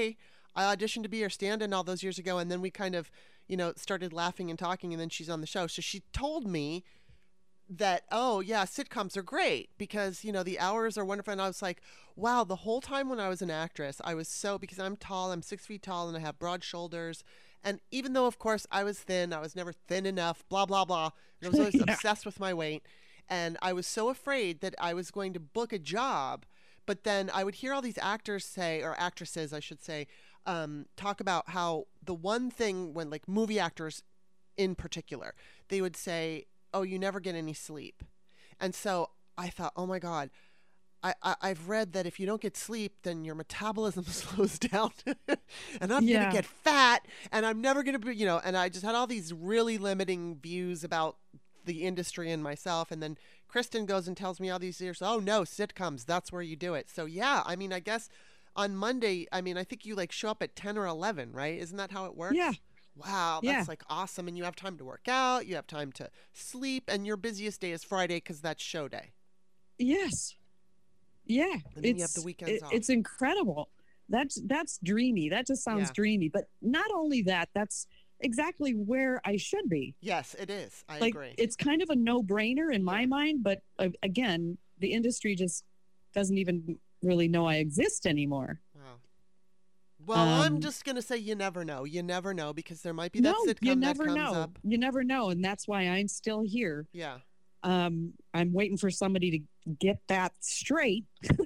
I auditioned to be her stand-in all those years ago, and then we kind of, you know, started laughing and talking, and then she's on the show. So she told me that, oh, yeah, sitcoms are great because, you know, the hours are wonderful. And I was like, wow, the whole time when I was an actress, I was so, because I'm tall, I'm six feet tall, and I have broad shoulders. And even though, of course, I was thin, I was never thin enough, blah, blah, blah. And I was always Yeah. obsessed with my weight. And I was so afraid that I was going to book a job. But then I would hear all these actors say, or actresses, I should say, um, talk about how the one thing when, like, movie actors in particular, they would say, oh, you never get any sleep. And so I thought, oh my God, I, I, I've read that if you don't get sleep, then your metabolism slows down and I'm Yeah. going to get fat and I'm never going to be, you know, and I just had all these really limiting views about the industry and myself. And then Kristen goes and tells me all these years, oh no, sitcoms, that's where you do it. So yeah, I mean, I guess on Monday, I mean, I think you like show up at ten or eleven, right? Isn't that how it works? Yeah. Wow, that's Yeah. like awesome. And you have time to work out, you have time to sleep, and your busiest day is Friday because that's show day. Yes. Yeah. And then you have the weekends it- off. It's incredible. That's that's dreamy. That just sounds Yeah. dreamy. But not only that, that's exactly where I should be. Yes, it is. I Like agree. it's kind of a no-brainer in my Yeah. mind, but uh, again, the industry just doesn't even really know I exist anymore. Wow. Well, I'm Um, just going to say you never know. You never know because there might be that No, sitcom you that never comes know. up. You never know, and that's why I'm still here. Yeah. Um, I'm waiting for somebody to get that straight.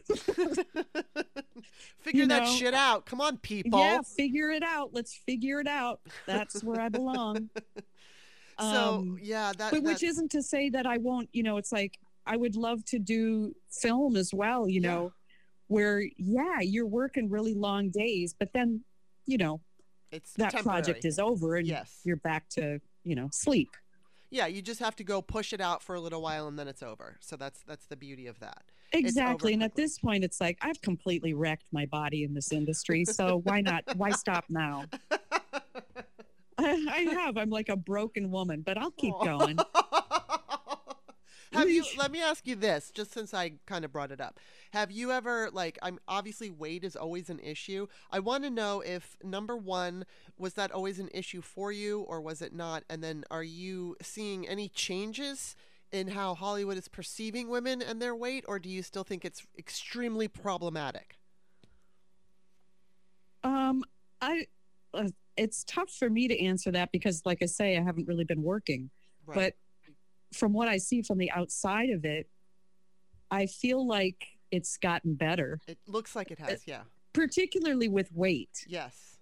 Figure You that know, shit out. Come on, people. Yeah, figure it out. Let's figure it out. That's where I belong. So, Um, yeah, that, but which that- isn't to say that I won't, you know, it's like I would love to do film as well, you Yeah. know, where, yeah, you're working really long days, but then, you know, it's that temporary. project is over and Yes. you're back to, you know, sleep. Yeah, you just have to go push it out for a little while and then it's over. So that's that's the beauty of that. over Exactly. And at quickly. this point, it's like I've completely wrecked my body in this industry. So why not? Why stop now? I, I have. I'm like a broken woman, but I'll keep Aw. going. Have you, let me ask you this, just since I kind of brought it up. Have you ever, like, I'm obviously weight is always an issue. I want to know if, number one, was that always an issue for you or was it not? And then are you seeing any changes in how Hollywood is perceiving women and their weight, or do you still think it's extremely problematic? Um, I, uh, it's tough for me to answer that because, like I say, I haven't really been working. Right. But from what I see from the outside of it, I feel like it's gotten better, It looks like it has, yeah. particularly with weight. Yes.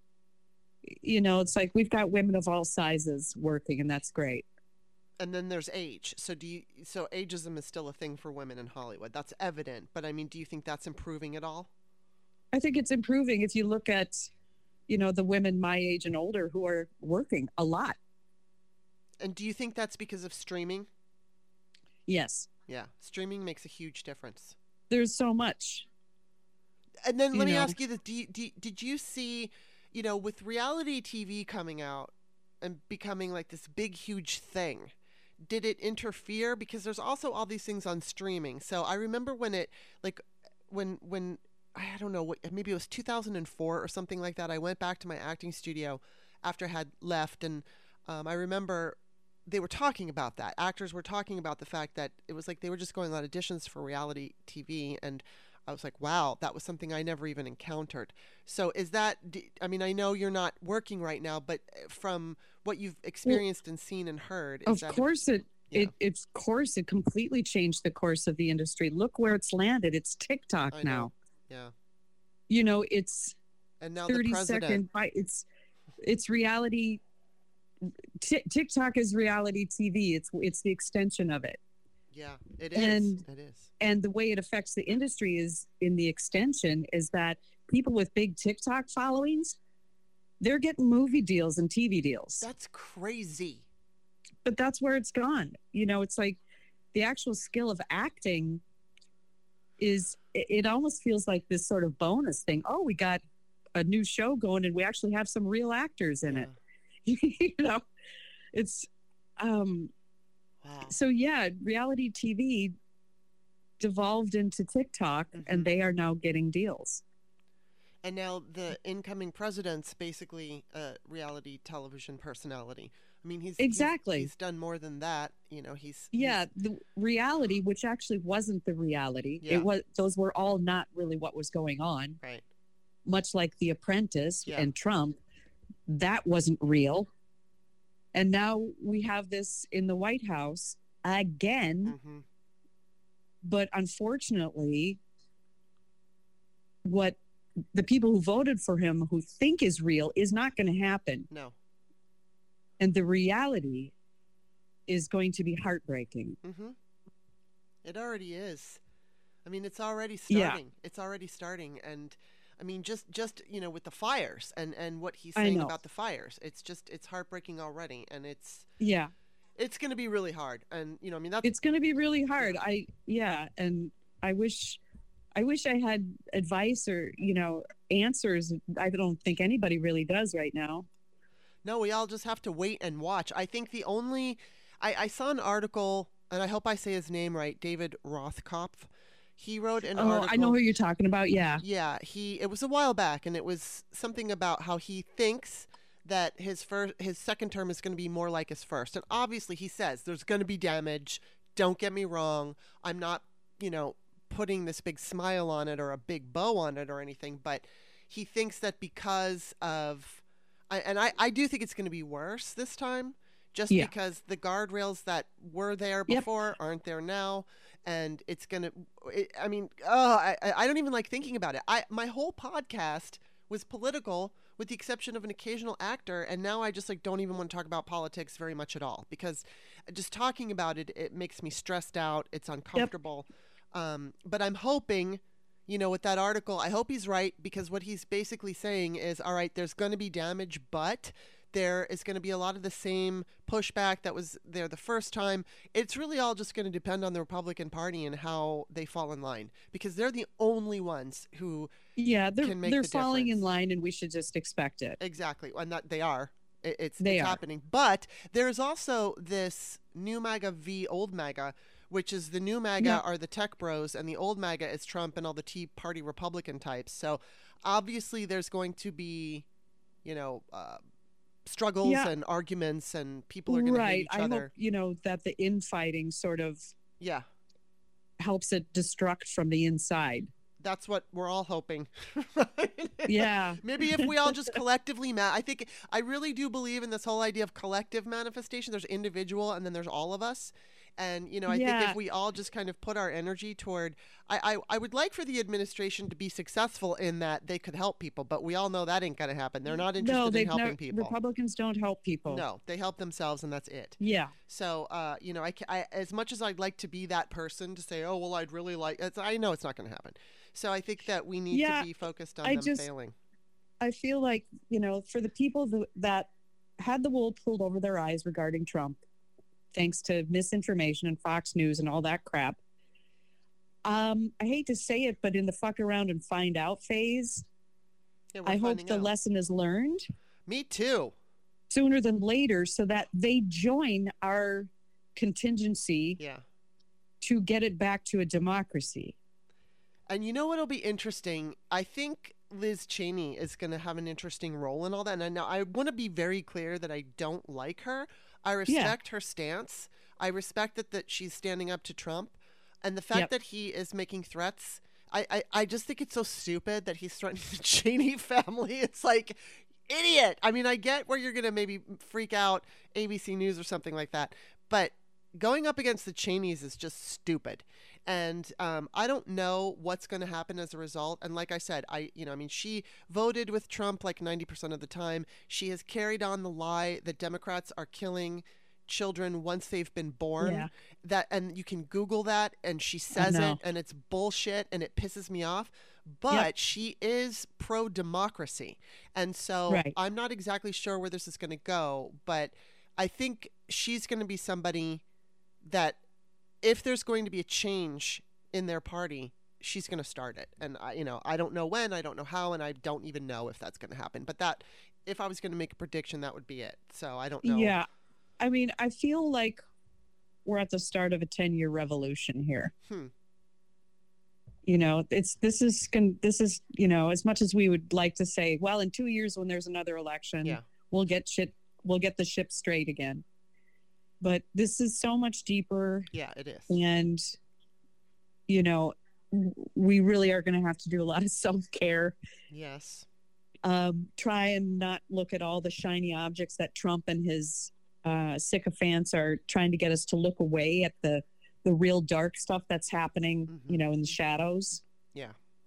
You know, it's like we've got women of all sizes working, and that's great. And then there's age. So do you, so ageism is still a thing for women in Hollywood. That's evident. But I mean, do you think that's improving at all? I think it's improving if you look at, you know, the women my age and older who are working a lot. And do you think that's because of streaming? Yes, Yeah, streaming makes a huge difference. there's so much. And then You let me know. ask you this: do you, do you- did you see, you know, with reality T V coming out and becoming like this big, huge thing, did it interfere? Because there's also all these things on streaming. So I remember when it, like, when when I don't know what, maybe it was two thousand four or something like that. I went back to my acting studio after I had left, and um, I remember they were talking about that. Actors were talking about the fact that it was like they were just going on auditions for reality T V, and I was like, wow, that was something I never even encountered. So is that, d- I mean, I know you're not working right now, but from what you've experienced and seen and heard, is Of that, course it, Yeah. it, it's course, it completely changed the course of the industry. Look where it's landed. It's TikTok I now. know. Yeah. You know, it's And now the thirty president, second bite. It's, it's reality. Ti- TikTok is reality T V. It's, it's the extension of it. yeah, it is. and- It is. And the way it affects the industry is in the extension is that people with big TikTok followings, they're getting movie deals and T V deals. That's crazy. But that's where it's gone. You know, it's like the actual skill of acting is, it, it almost feels like this sort of bonus thing. Oh, we got a new show going and we actually have some real actors in Yeah. it. You know, it's, um, Wow. so yeah, reality T V devolved into TikTok Mhm. and they are now getting deals. And now the incoming president's basically a reality television personality. I mean, he's exactly he's, he's done more than that. You know, he's yeah he's, the reality, which actually wasn't the reality. Yeah. It was those were all not really what was going on. right. Much like The Apprentice Yeah. and Trump, that wasn't real. And now we have this in the White House again. Mm-hmm. But unfortunately, what the people who voted for him who think is real is not going to happen. No. And the reality is going to be heartbreaking. Mm-hmm. It already is. I mean, it's already Yeah. starting. It's already starting. And I mean, just, just, you know, with the fires and, and what he's I saying know. about the fires, it's just, it's heartbreaking already. And it's, Yeah. it's going to be really hard. And, you know, I mean, that's, It's going to be really hard. I, yeah. And I wish, I wish I had advice or, you know, answers. I don't think anybody really does right now. no, we all just have to wait and watch. I think the only, I, I saw an article, and I hope I say his name right, David Rothkopf. He wrote an Oh, article. I know who you're talking about. Yeah. Yeah, he. It was a while back, and it was something about how he thinks that his first, his second term is going to be more like his first. And obviously, he says there's going to be damage. Don't get me wrong. I'm not, you know, putting this big smile on it or a big bow on it or anything. But he thinks that because of, I, and I, I do think it's going to be worse this time, just Yeah. because the guardrails that were there Yep. before aren't there now. And it's gonna. It, I mean, oh, I, I don't even like thinking about it. I my whole podcast was political, with the exception of an occasional actor, and now I just like don't even want to talk about politics very much at all because just talking about it, it makes me stressed out. It's uncomfortable. Um, but I'm hoping, you know, with that article, I hope he's right because what he's basically saying is, all right, there's going to be damage, but there is going to be a lot of the same pushback that was there the first time. It's really all just going to depend on the Republican Party and how they fall in line because they're the only ones who Yeah. They're, can make they're the falling in difference. line and we should just expect it. Exactly, and that they are. It, it's They it's are. happening. But there's also this new MAGA v old MAGA, which is the new MAGA Yeah. are the tech bros, and the old MAGA is Trump and all the Tea Party Republican types. So obviously, there's going to be, you know, uh, struggles Yeah. and arguments, and people are going to hate Right. each I other. hope, you know, that the infighting sort of Yeah, helps it destruct from the inside. that's what we're all hoping. Yeah. Maybe if we all just collectively, ma- I think I really do believe in this whole idea of collective manifestation. There's individual and then there's all of us. And, you know, I think Yeah. if we all just kind of put our energy toward, I, I, I would like for the administration to be successful in that they could help people, but we all know that ain't going to happen. They're not interested No, in they've helping never, people. Republicans don't help people. No, they help themselves and that's it. Yeah. So, uh, you know, I, ca- I, as much as I'd like to be that person to say, oh, well, I'd really like, it's, I know it's not going to happen. So I think that we need Yeah, to be focused on I them just- failing. I feel like, you know, for the people th- that had the wool pulled over their eyes regarding Trump, thanks to misinformation and Fox News and all that crap. Um, I hate to say it, but in the fuck around and find out phase, Yeah, we're I hope finding the out. lesson is learned Me too. sooner than later so that they join our contingency Yeah. to get it back to a democracy. And you know what'll be interesting? I think Liz Cheney is going to have an interesting role in all that. And I know I want to be very clear that I don't like her. I respect her stance. I respect that, that she's standing up to Trump. And the fact Yep. that he is making threats, I, I, I just think it's so stupid that he's threatening the Cheney family. It's like, idiot. I mean, I get where you're going to maybe freak out A B C News or something like that. But going up against the Cheneys is just stupid. And um, I don't know what's going to happen as a result. And like I said, I, you know, I mean, she voted with Trump like ninety percent of the time. She has carried on the lie that Democrats are killing children once they've been born. Yeah. That, and you can Google that, and she says know. it, and it's bullshit, and it pisses me off. But Yep. she is pro-democracy, and so Right. I'm not exactly sure where this is going to go. But I think she's going to be somebody that, if there's going to be a change in their party, she's going to start it. And I, you know, I don't know when, I don't know how, and I don't even know if that's going to happen. But that, if I was going to make a prediction, that would be it. So I don't know. Yeah. I mean, I feel like we're at the start of a ten-year revolution here. Hmm. You know, it's this is con- this is you know, as much as we would like to say, well, in two years when there's another election, Yeah. we'll get shit, we'll get the ship straight again. But this is so much deeper, Yeah, it is. and you know, w- we really are going to have to do a lot of self care. Yes. Um, try and not look at all the shiny objects that Trump and his uh, sycophants are trying to get us to look away at the the real dark stuff that's happening, Mhm. you know, in the shadows. Yeah.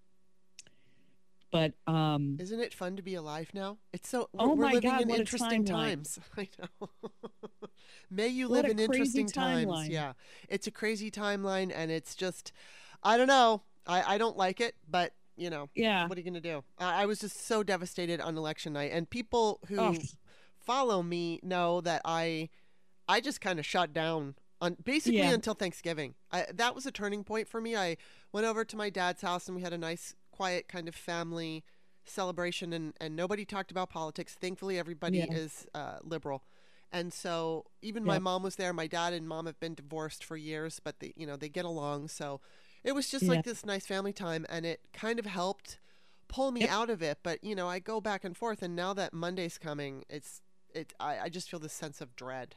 But um, Isn't it fun to be alive now? It's so we're, Oh we're my living God, in what a interesting timeline. times. I know. May you What live a in crazy interesting times. timeline. Yeah. It's a crazy timeline, and it's just I don't know. I, I don't like it, but you know, yeah, what are you gonna do? I, I was just so devastated on election night, and people who Oh. follow me know that I I just kind of shut down on basically Yeah. until Thanksgiving. I, that was a turning point for me. I went over to my dad's house and we had a nice, quiet kind of family celebration, and, and nobody talked about politics. Thankfully, everybody Yeah. is uh, liberal. And so even my Yep. mom was there. My dad and mom have been divorced for years, but they, you know, they get along. So it was just Yeah. like this nice family time, and it kind of helped pull me Yep. out of it. But you know, I go back and forth, and now that Monday's coming, it's it. I, I just feel this sense of dread.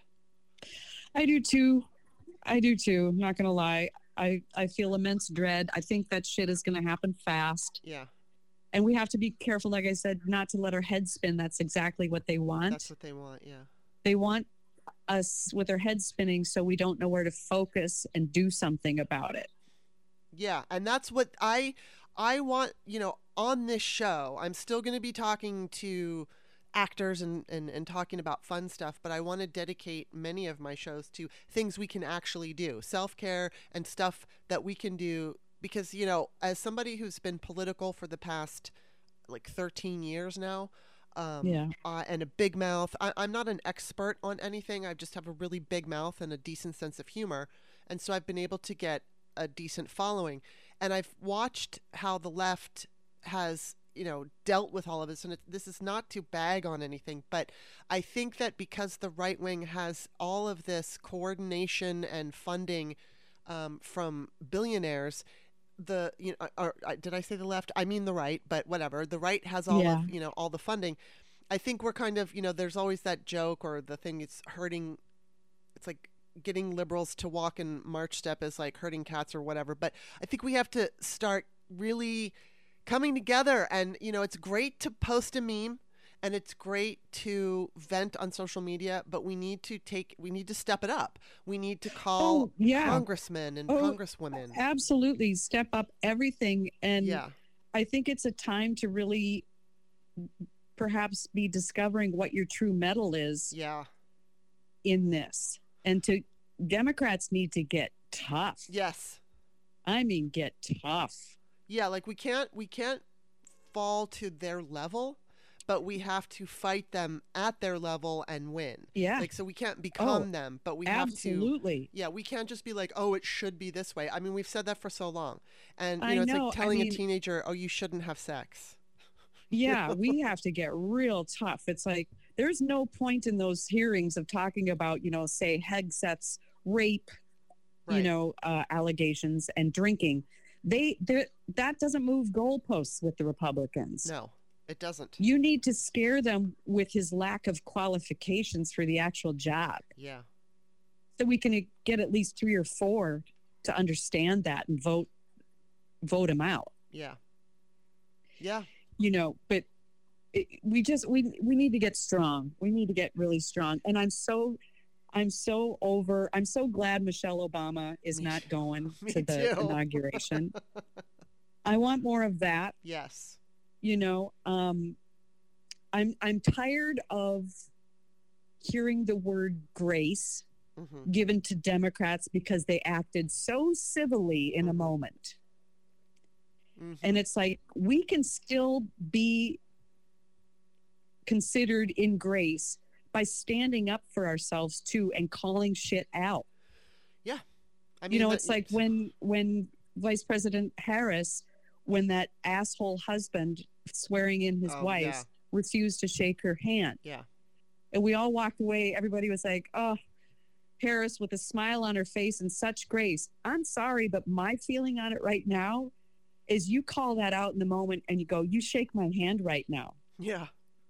I do too. I do too. I'm not gonna lie. I I feel immense dread. I think that shit is gonna happen fast, Yeah, and we have to be careful. Like I said, not to let our heads spin. That's exactly what they want. that's what they want. Yeah. They want us with our heads spinning, so we don't know where to focus and do something about it. Yeah, and that's what I I want, you know, on this show. I'm still going to be talking to actors and, and, and talking about fun stuff, but I want to dedicate many of my shows to things we can actually do, self-care and stuff that we can do because, you know, as somebody who's been political for the past like thirteen years now, um, Yeah. uh, and a big mouth. I, I'm not an expert on anything. I just have a really big mouth and a decent sense of humor. And so I've been able to get a decent following. And I've watched how the left has, you know, dealt with all of this. And it, this is not to bag on anything, but I think that because the right wing has all of this coordination and funding um, from billionaires, the you know or, or did I say the left? I mean the right, but whatever. The right has all Yeah. of you know all the funding. I think we're kind of you know there's always that joke or the thing it's hurting. It's like getting liberals to walk in march step is like hurting cats or whatever. But I think we have to start really coming together. And you know it's great to post a meme. And it's great to vent on social media, but we need to take, we need to step it up. We need to call Oh, yeah. congressmen and Oh, congresswomen. Absolutely. Step up everything. And Yeah, I think it's a time to really perhaps be discovering what your true mettle is yeah, in this. And to Democrats need to get tough. yes, I mean, get tough. yeah. Like we can't, we can't fall to their level, but we have to fight them at their level and win. Yeah. Like so, we can't become Oh, them, but we have to. Absolutely. Yeah, we can't just be like, oh, it should be this way. I mean, we've said that for so long, and you I know, it's know, I like telling a mean- teenager, oh, you shouldn't have sex. Yeah, we have to get real tough. It's like there's no point in those hearings of talking about, you know, say Hegseth's rape, you Right. know, uh, allegations and drinking. They they that doesn't move goalposts with the Republicans. No, it doesn't. You need to scare them with his lack of qualifications for the actual job, Yeah, so we can get at least three or four to understand that and vote vote him out. yeah, yeah. You know, but it, we just we we need to get strong. We need to get really strong. And I'm so I'm so over. I'm so glad Michelle Obama is Me not too. going Me to the too. inauguration. I want more of that. Yes. You know, um, I'm I'm tired of hearing the word grace Hmm. given to Democrats because they acted so civilly in a Mhm. moment. Hmm. And it's like we can still be considered in grace by standing up for ourselves too and calling shit out. I mean, You know, the- it's like when when Vice President Harris, when that asshole husband swearing in his Oh, wife yeah. refused to shake her hand. Yeah. And we all walked away. Everybody was like, oh, Harris with a smile on her face and such grace. I'm sorry, but my feeling on it right now is you call that out in the moment and you go, you shake my hand right now. Yeah.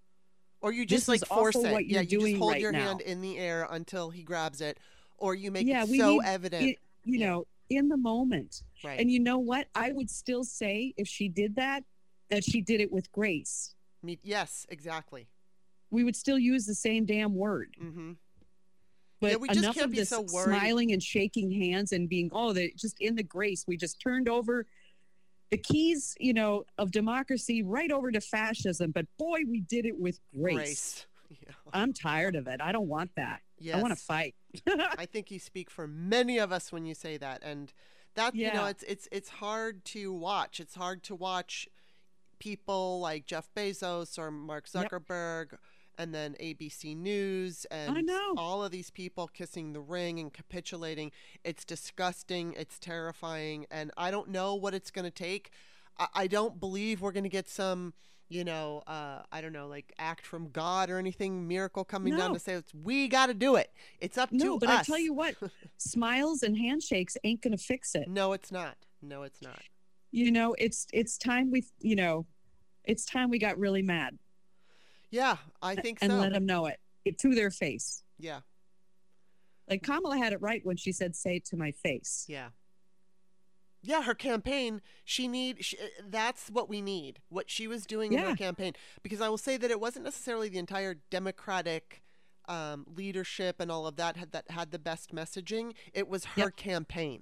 Or you just This like is force awful it. what Yeah, you're you just doing hold right your now. hand in the air until he grabs it, or you make Yeah, it we so need evident. it, you Yeah. know, in the moment. Right. And you know what? I would still say if she did that, that she did it with grace. Me, yes, exactly. We would still use the same damn word. Mm-hmm. But Yeah, we just enough can't of be this so worried. smiling and shaking hands and being, oh, they just in the grace. We just turned over the keys, you know, of democracy right over to fascism. But boy, we did it with grace. Grace. Yeah. I'm tired of it. I don't want that. Yes. I want to fight. I think you speak for many of us when you say that, and that you know Yeah. it's it's it's hard to watch. It's hard to watch people like Jeff Bezos or Mark Yep. Zuckerberg, and then A B C News, and I know. all of these people kissing the ring and capitulating. It's disgusting. It's terrifying, and I don't know what it's going to take. I, I don't believe we're going to get some, you know, uh, I don't know, like act from God or anything, miracle coming down No. to say it's, we got to do it. It's up No, to but us. I tell you what, smiles and handshakes ain't going to fix it. No, it's not. No, it's not. You know, it's it's time we, you know, it's time we got really mad Yeah, I think and so. let them know it, it to their face. Yeah, Like Kamala had it right when she said, "Say it to my face." yeah. Yeah, her campaign, she need she, that's what we need. What she was doing in her Yeah. campaign, because I will say that it wasn't necessarily the entire Democratic um, leadership and all of that had that had the best messaging. It was her Yep. campaign.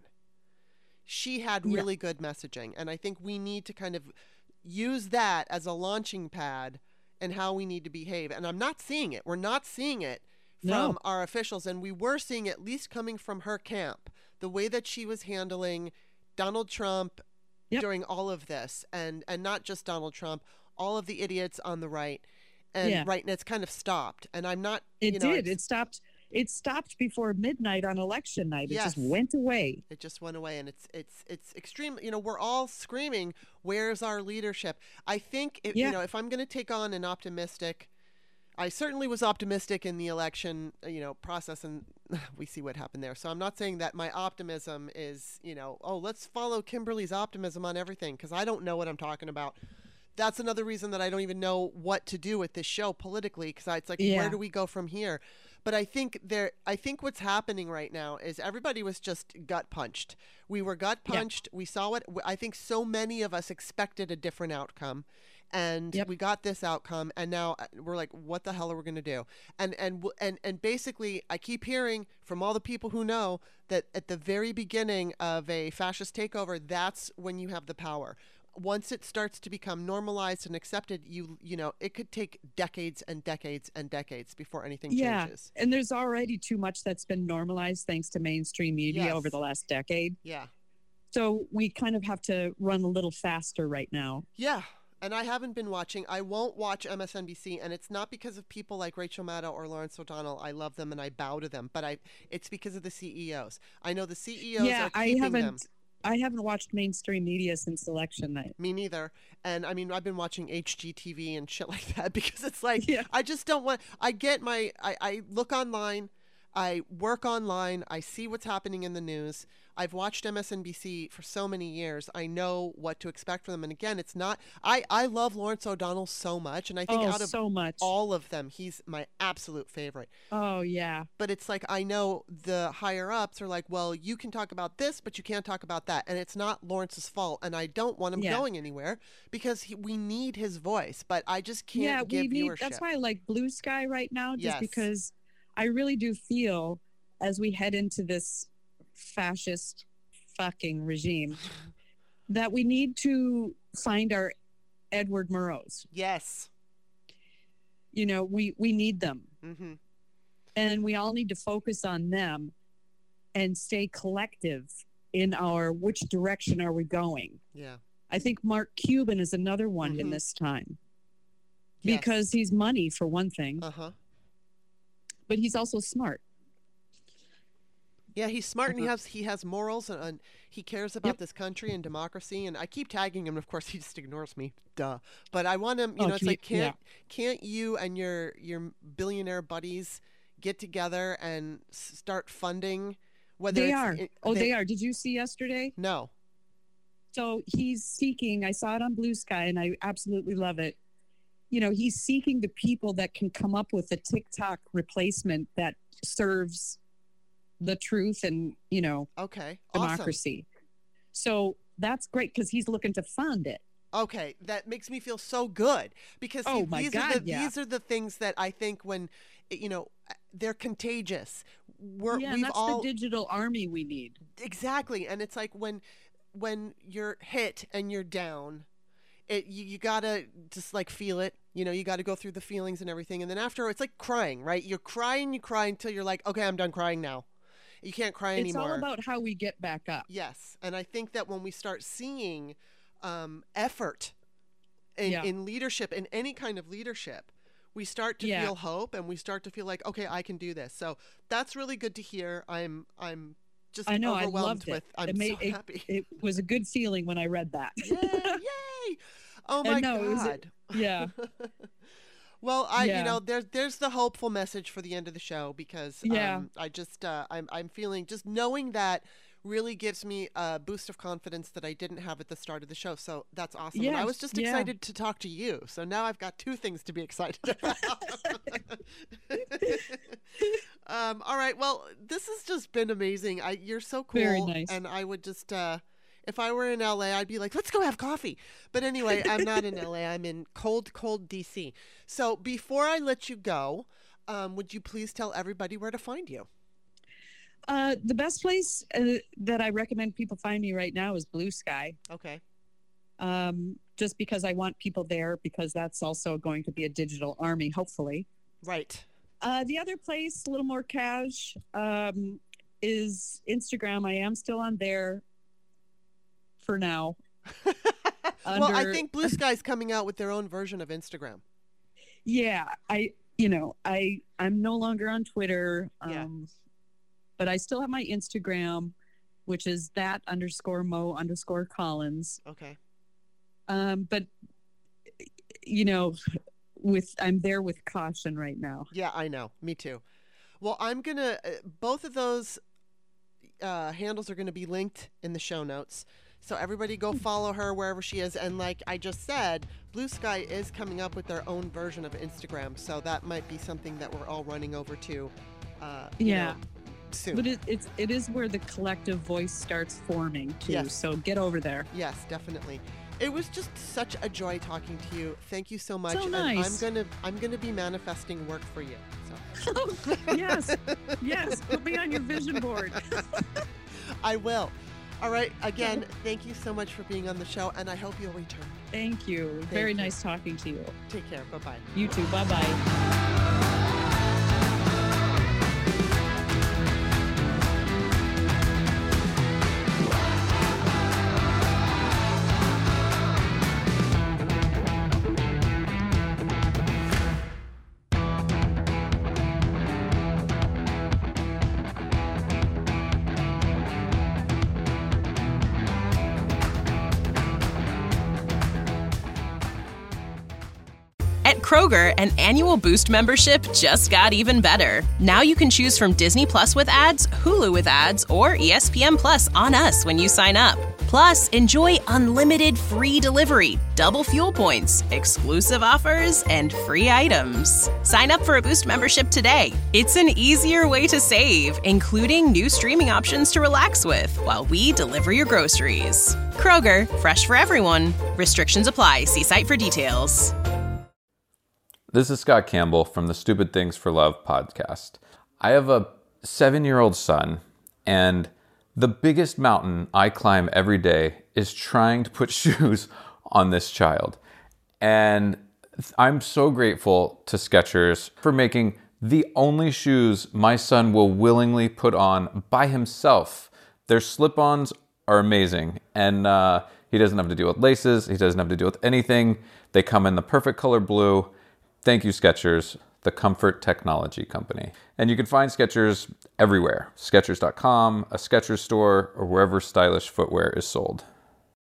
She had Yeah. really good messaging, and I think we need to kind of use that as a launching pad and how we need to behave. And I'm not seeing it. We're not seeing it from No. our officials, and we were seeing at least coming from her camp, the way that she was handling Donald Trump Yep. during all of this, and and not just Donald Trump, all of the idiots on the right, and Yeah. right, and it's kind of stopped. And I'm not, It you know, did. it's- It stopped. It stopped before midnight on election night. It Yes. just went away. It just went away, and it's it's it's extreme. You know, we're all screaming, "Where's our leadership?" I think, if, Yeah. you know, if I'm going to take on an optimistic, I certainly was optimistic in the election, uh, you know, process, and we see what happened there. So I'm not saying that my optimism is, you know, oh, let's follow Kimberly's optimism on everything, because I don't know what I'm talking about. That's another reason that I don't even know what to do with this show politically, because it's like, Yeah. where do we go from here? But I think there, I think what's happening right now is everybody was just gut punched. We were gut Yeah. punched. We saw it. I think so many of us expected a different outcome, and Yep. we got this outcome. And now uh, we're like, what the hell are we going to do? And and w- and and basically, I keep hearing from all the people who know that at the very beginning of a fascist takeover, that's when you have the power. Once it starts to become normalized and accepted, you you know, it could take decades and decades and decades before anything Yeah. changes. And there's already too much that's been normalized thanks to mainstream media Yes. over the last decade. Yeah. So we kind of have to run a little faster right now. Yeah. And I haven't been watching. I won't watch M S N B C, and it's not because of people like Rachel Maddow or Lawrence O'Donnell. I love them and I bow to them, but I it's because of the C E Os. I know the C E Os yeah, are I keeping haven't. them. I haven't watched mainstream media since election night. Me neither. And I mean, I've been watching H G T V and shit like that because it's like, Yeah. I just don't want, I get my, I, I look online, I work online, I see what's happening in the news. I've watched M S N B C for so many years. I know what to expect from them. And again, it's not, I, I love Lawrence O'Donnell so much. And I think Oh, out of so much. all of them, he's my absolute favorite. Oh, yeah. But it's like, I know the higher ups are like, well, you can talk about this, but you can't talk about that. And it's not Lawrence's fault. And I don't want him Yeah. going anywhere because he, we need his voice, but I just can't Yeah, give we need. viewership. That's why I like Blue Sky right now, just Yes. because I really do feel as we head into this fascist fucking regime that we need to find our Edward Murrows. Yes. You know, we we need them, Mm-hmm. and we all need to focus on them and stay collective in our which direction are we going. Yeah. I think Mark Cuban is another one in Mhm. this time Yes. because he's money for one thing, Uh-huh. but he's also smart. Yeah, he's smart and he Uh-huh. has he has morals, and, and he cares about Yep. this country and democracy. And I keep tagging him, and of course he just ignores me. Duh. But I want him. You Oh, know, it's can you- like can't can't you and your your billionaire buddies get together and s- start funding? Whether They it's, are. it- Oh, they, are. Did you see yesterday? No. So he's seeking, I saw it on Blue Sky and I absolutely love it. You know, he's seeking the people that can come up with a TikTok replacement that serves the truth and, you know, okay, democracy. Awesome. So that's great because he's looking to fund it. Okay, that makes me feel so good because see, oh my these God, are the yeah. these are the things that I think when you know they're contagious. We're yeah, we've that's all the digital army we need. Exactly, and it's like when when you're hit and you're down, it you, you gotta just like feel it. You know, you got to go through the feelings and everything, and then after it's like crying, right? You're crying, you cry until you're like, okay, I'm done crying now. You can't cry it's anymore. It's all about how we get back up. Yes, and I think that when we start seeing um, effort in, yeah. in leadership, in any kind of leadership, we start to yeah. feel hope, and we start to feel like, okay, I can do this. So that's really good to hear. I'm, I'm just I know, overwhelmed I loved with. It. I'm it made, so happy. It, it was a good feeling when I read that. Yay! Yay! Oh my no, God! It, yeah. Well, I yeah. you know there's there's the hopeful message for the end of the show because yeah. um, I just uh, I'm I'm feeling just knowing that really gives me a boost of confidence that I didn't have at the start of the show. So that's awesome. Yes, and I was just yeah. excited to talk to you. So now I've got two things to be excited about. um, all right. Well, this has just been amazing. I you're so cool. Very nice. And I would just. Uh, If I were in L A, I'd be like, let's go have coffee. But anyway, I'm not in L A. I'm in cold, cold D C. So before I let you go, um, would you please tell everybody where to find you? Uh, the best place uh, that I recommend people find me right now is Blue Sky. Okay. Um, just because I want people there, because that's also going to be a digital army, hopefully. Right. Uh, the other place, a little more cash, um, is Instagram. I am still on there. For now. Well, Under, I think Blue Sky's coming out with their own version of Instagram. Yeah, I, you know, I, I'm no longer on Twitter, um, yeah. but I still have my Instagram, which is that underscore Mo underscore Collins. Okay. Um, but you know, with I'm there with caution right now. Yeah, I know. Me too. Well, I'm gonna. Uh, both of those uh, handles are going to be linked in the show notes. So everybody go follow her wherever she is. And like I just said, Blue Sky is coming up with their own version of Instagram. So that might be something that we're all running over to uh, you yeah. know, soon. But it, it's, it is where the collective voice starts forming too. Yes. So get over there. Yes, definitely. It was just such a joy talking to you. Thank you so much. So nice. And I'm gonna I'm gonna be manifesting work for you. So. yes. Yes. Put me on your vision board. I will. All right. Again, thank you so much for being on the show, and I hope you'll return. Thank you. Thank Very you. nice talking to you. Take care. Bye-bye. You too. Bye-bye. At Kroger, an annual Boost membership just got even better. Now you can choose from Disney Plus with ads, Hulu with ads, or E S P N Plus on us when you sign up. Plus, enjoy unlimited free delivery, double fuel points, exclusive offers, and free items. Sign up for a Boost membership today. It's an easier way to save, including new streaming options to relax with while we deliver your groceries. Kroger, fresh for everyone. Restrictions apply. See site for details. This is Scott Campbell from the Stupid Things for Love podcast. I have a seven-year-old son, and the biggest mountain I climb every day is trying to put shoes on this child. And I'm so grateful to Skechers for making the only shoes my son will willingly put on by himself. Their slip-ons are amazing, and uh, he doesn't have to deal with laces. He doesn't have to deal with anything. They come in the perfect color blue. Thank you, Skechers, the comfort technology company. And you can find Skechers everywhere. Skechers dot com, a Skechers store, or wherever stylish footwear is sold.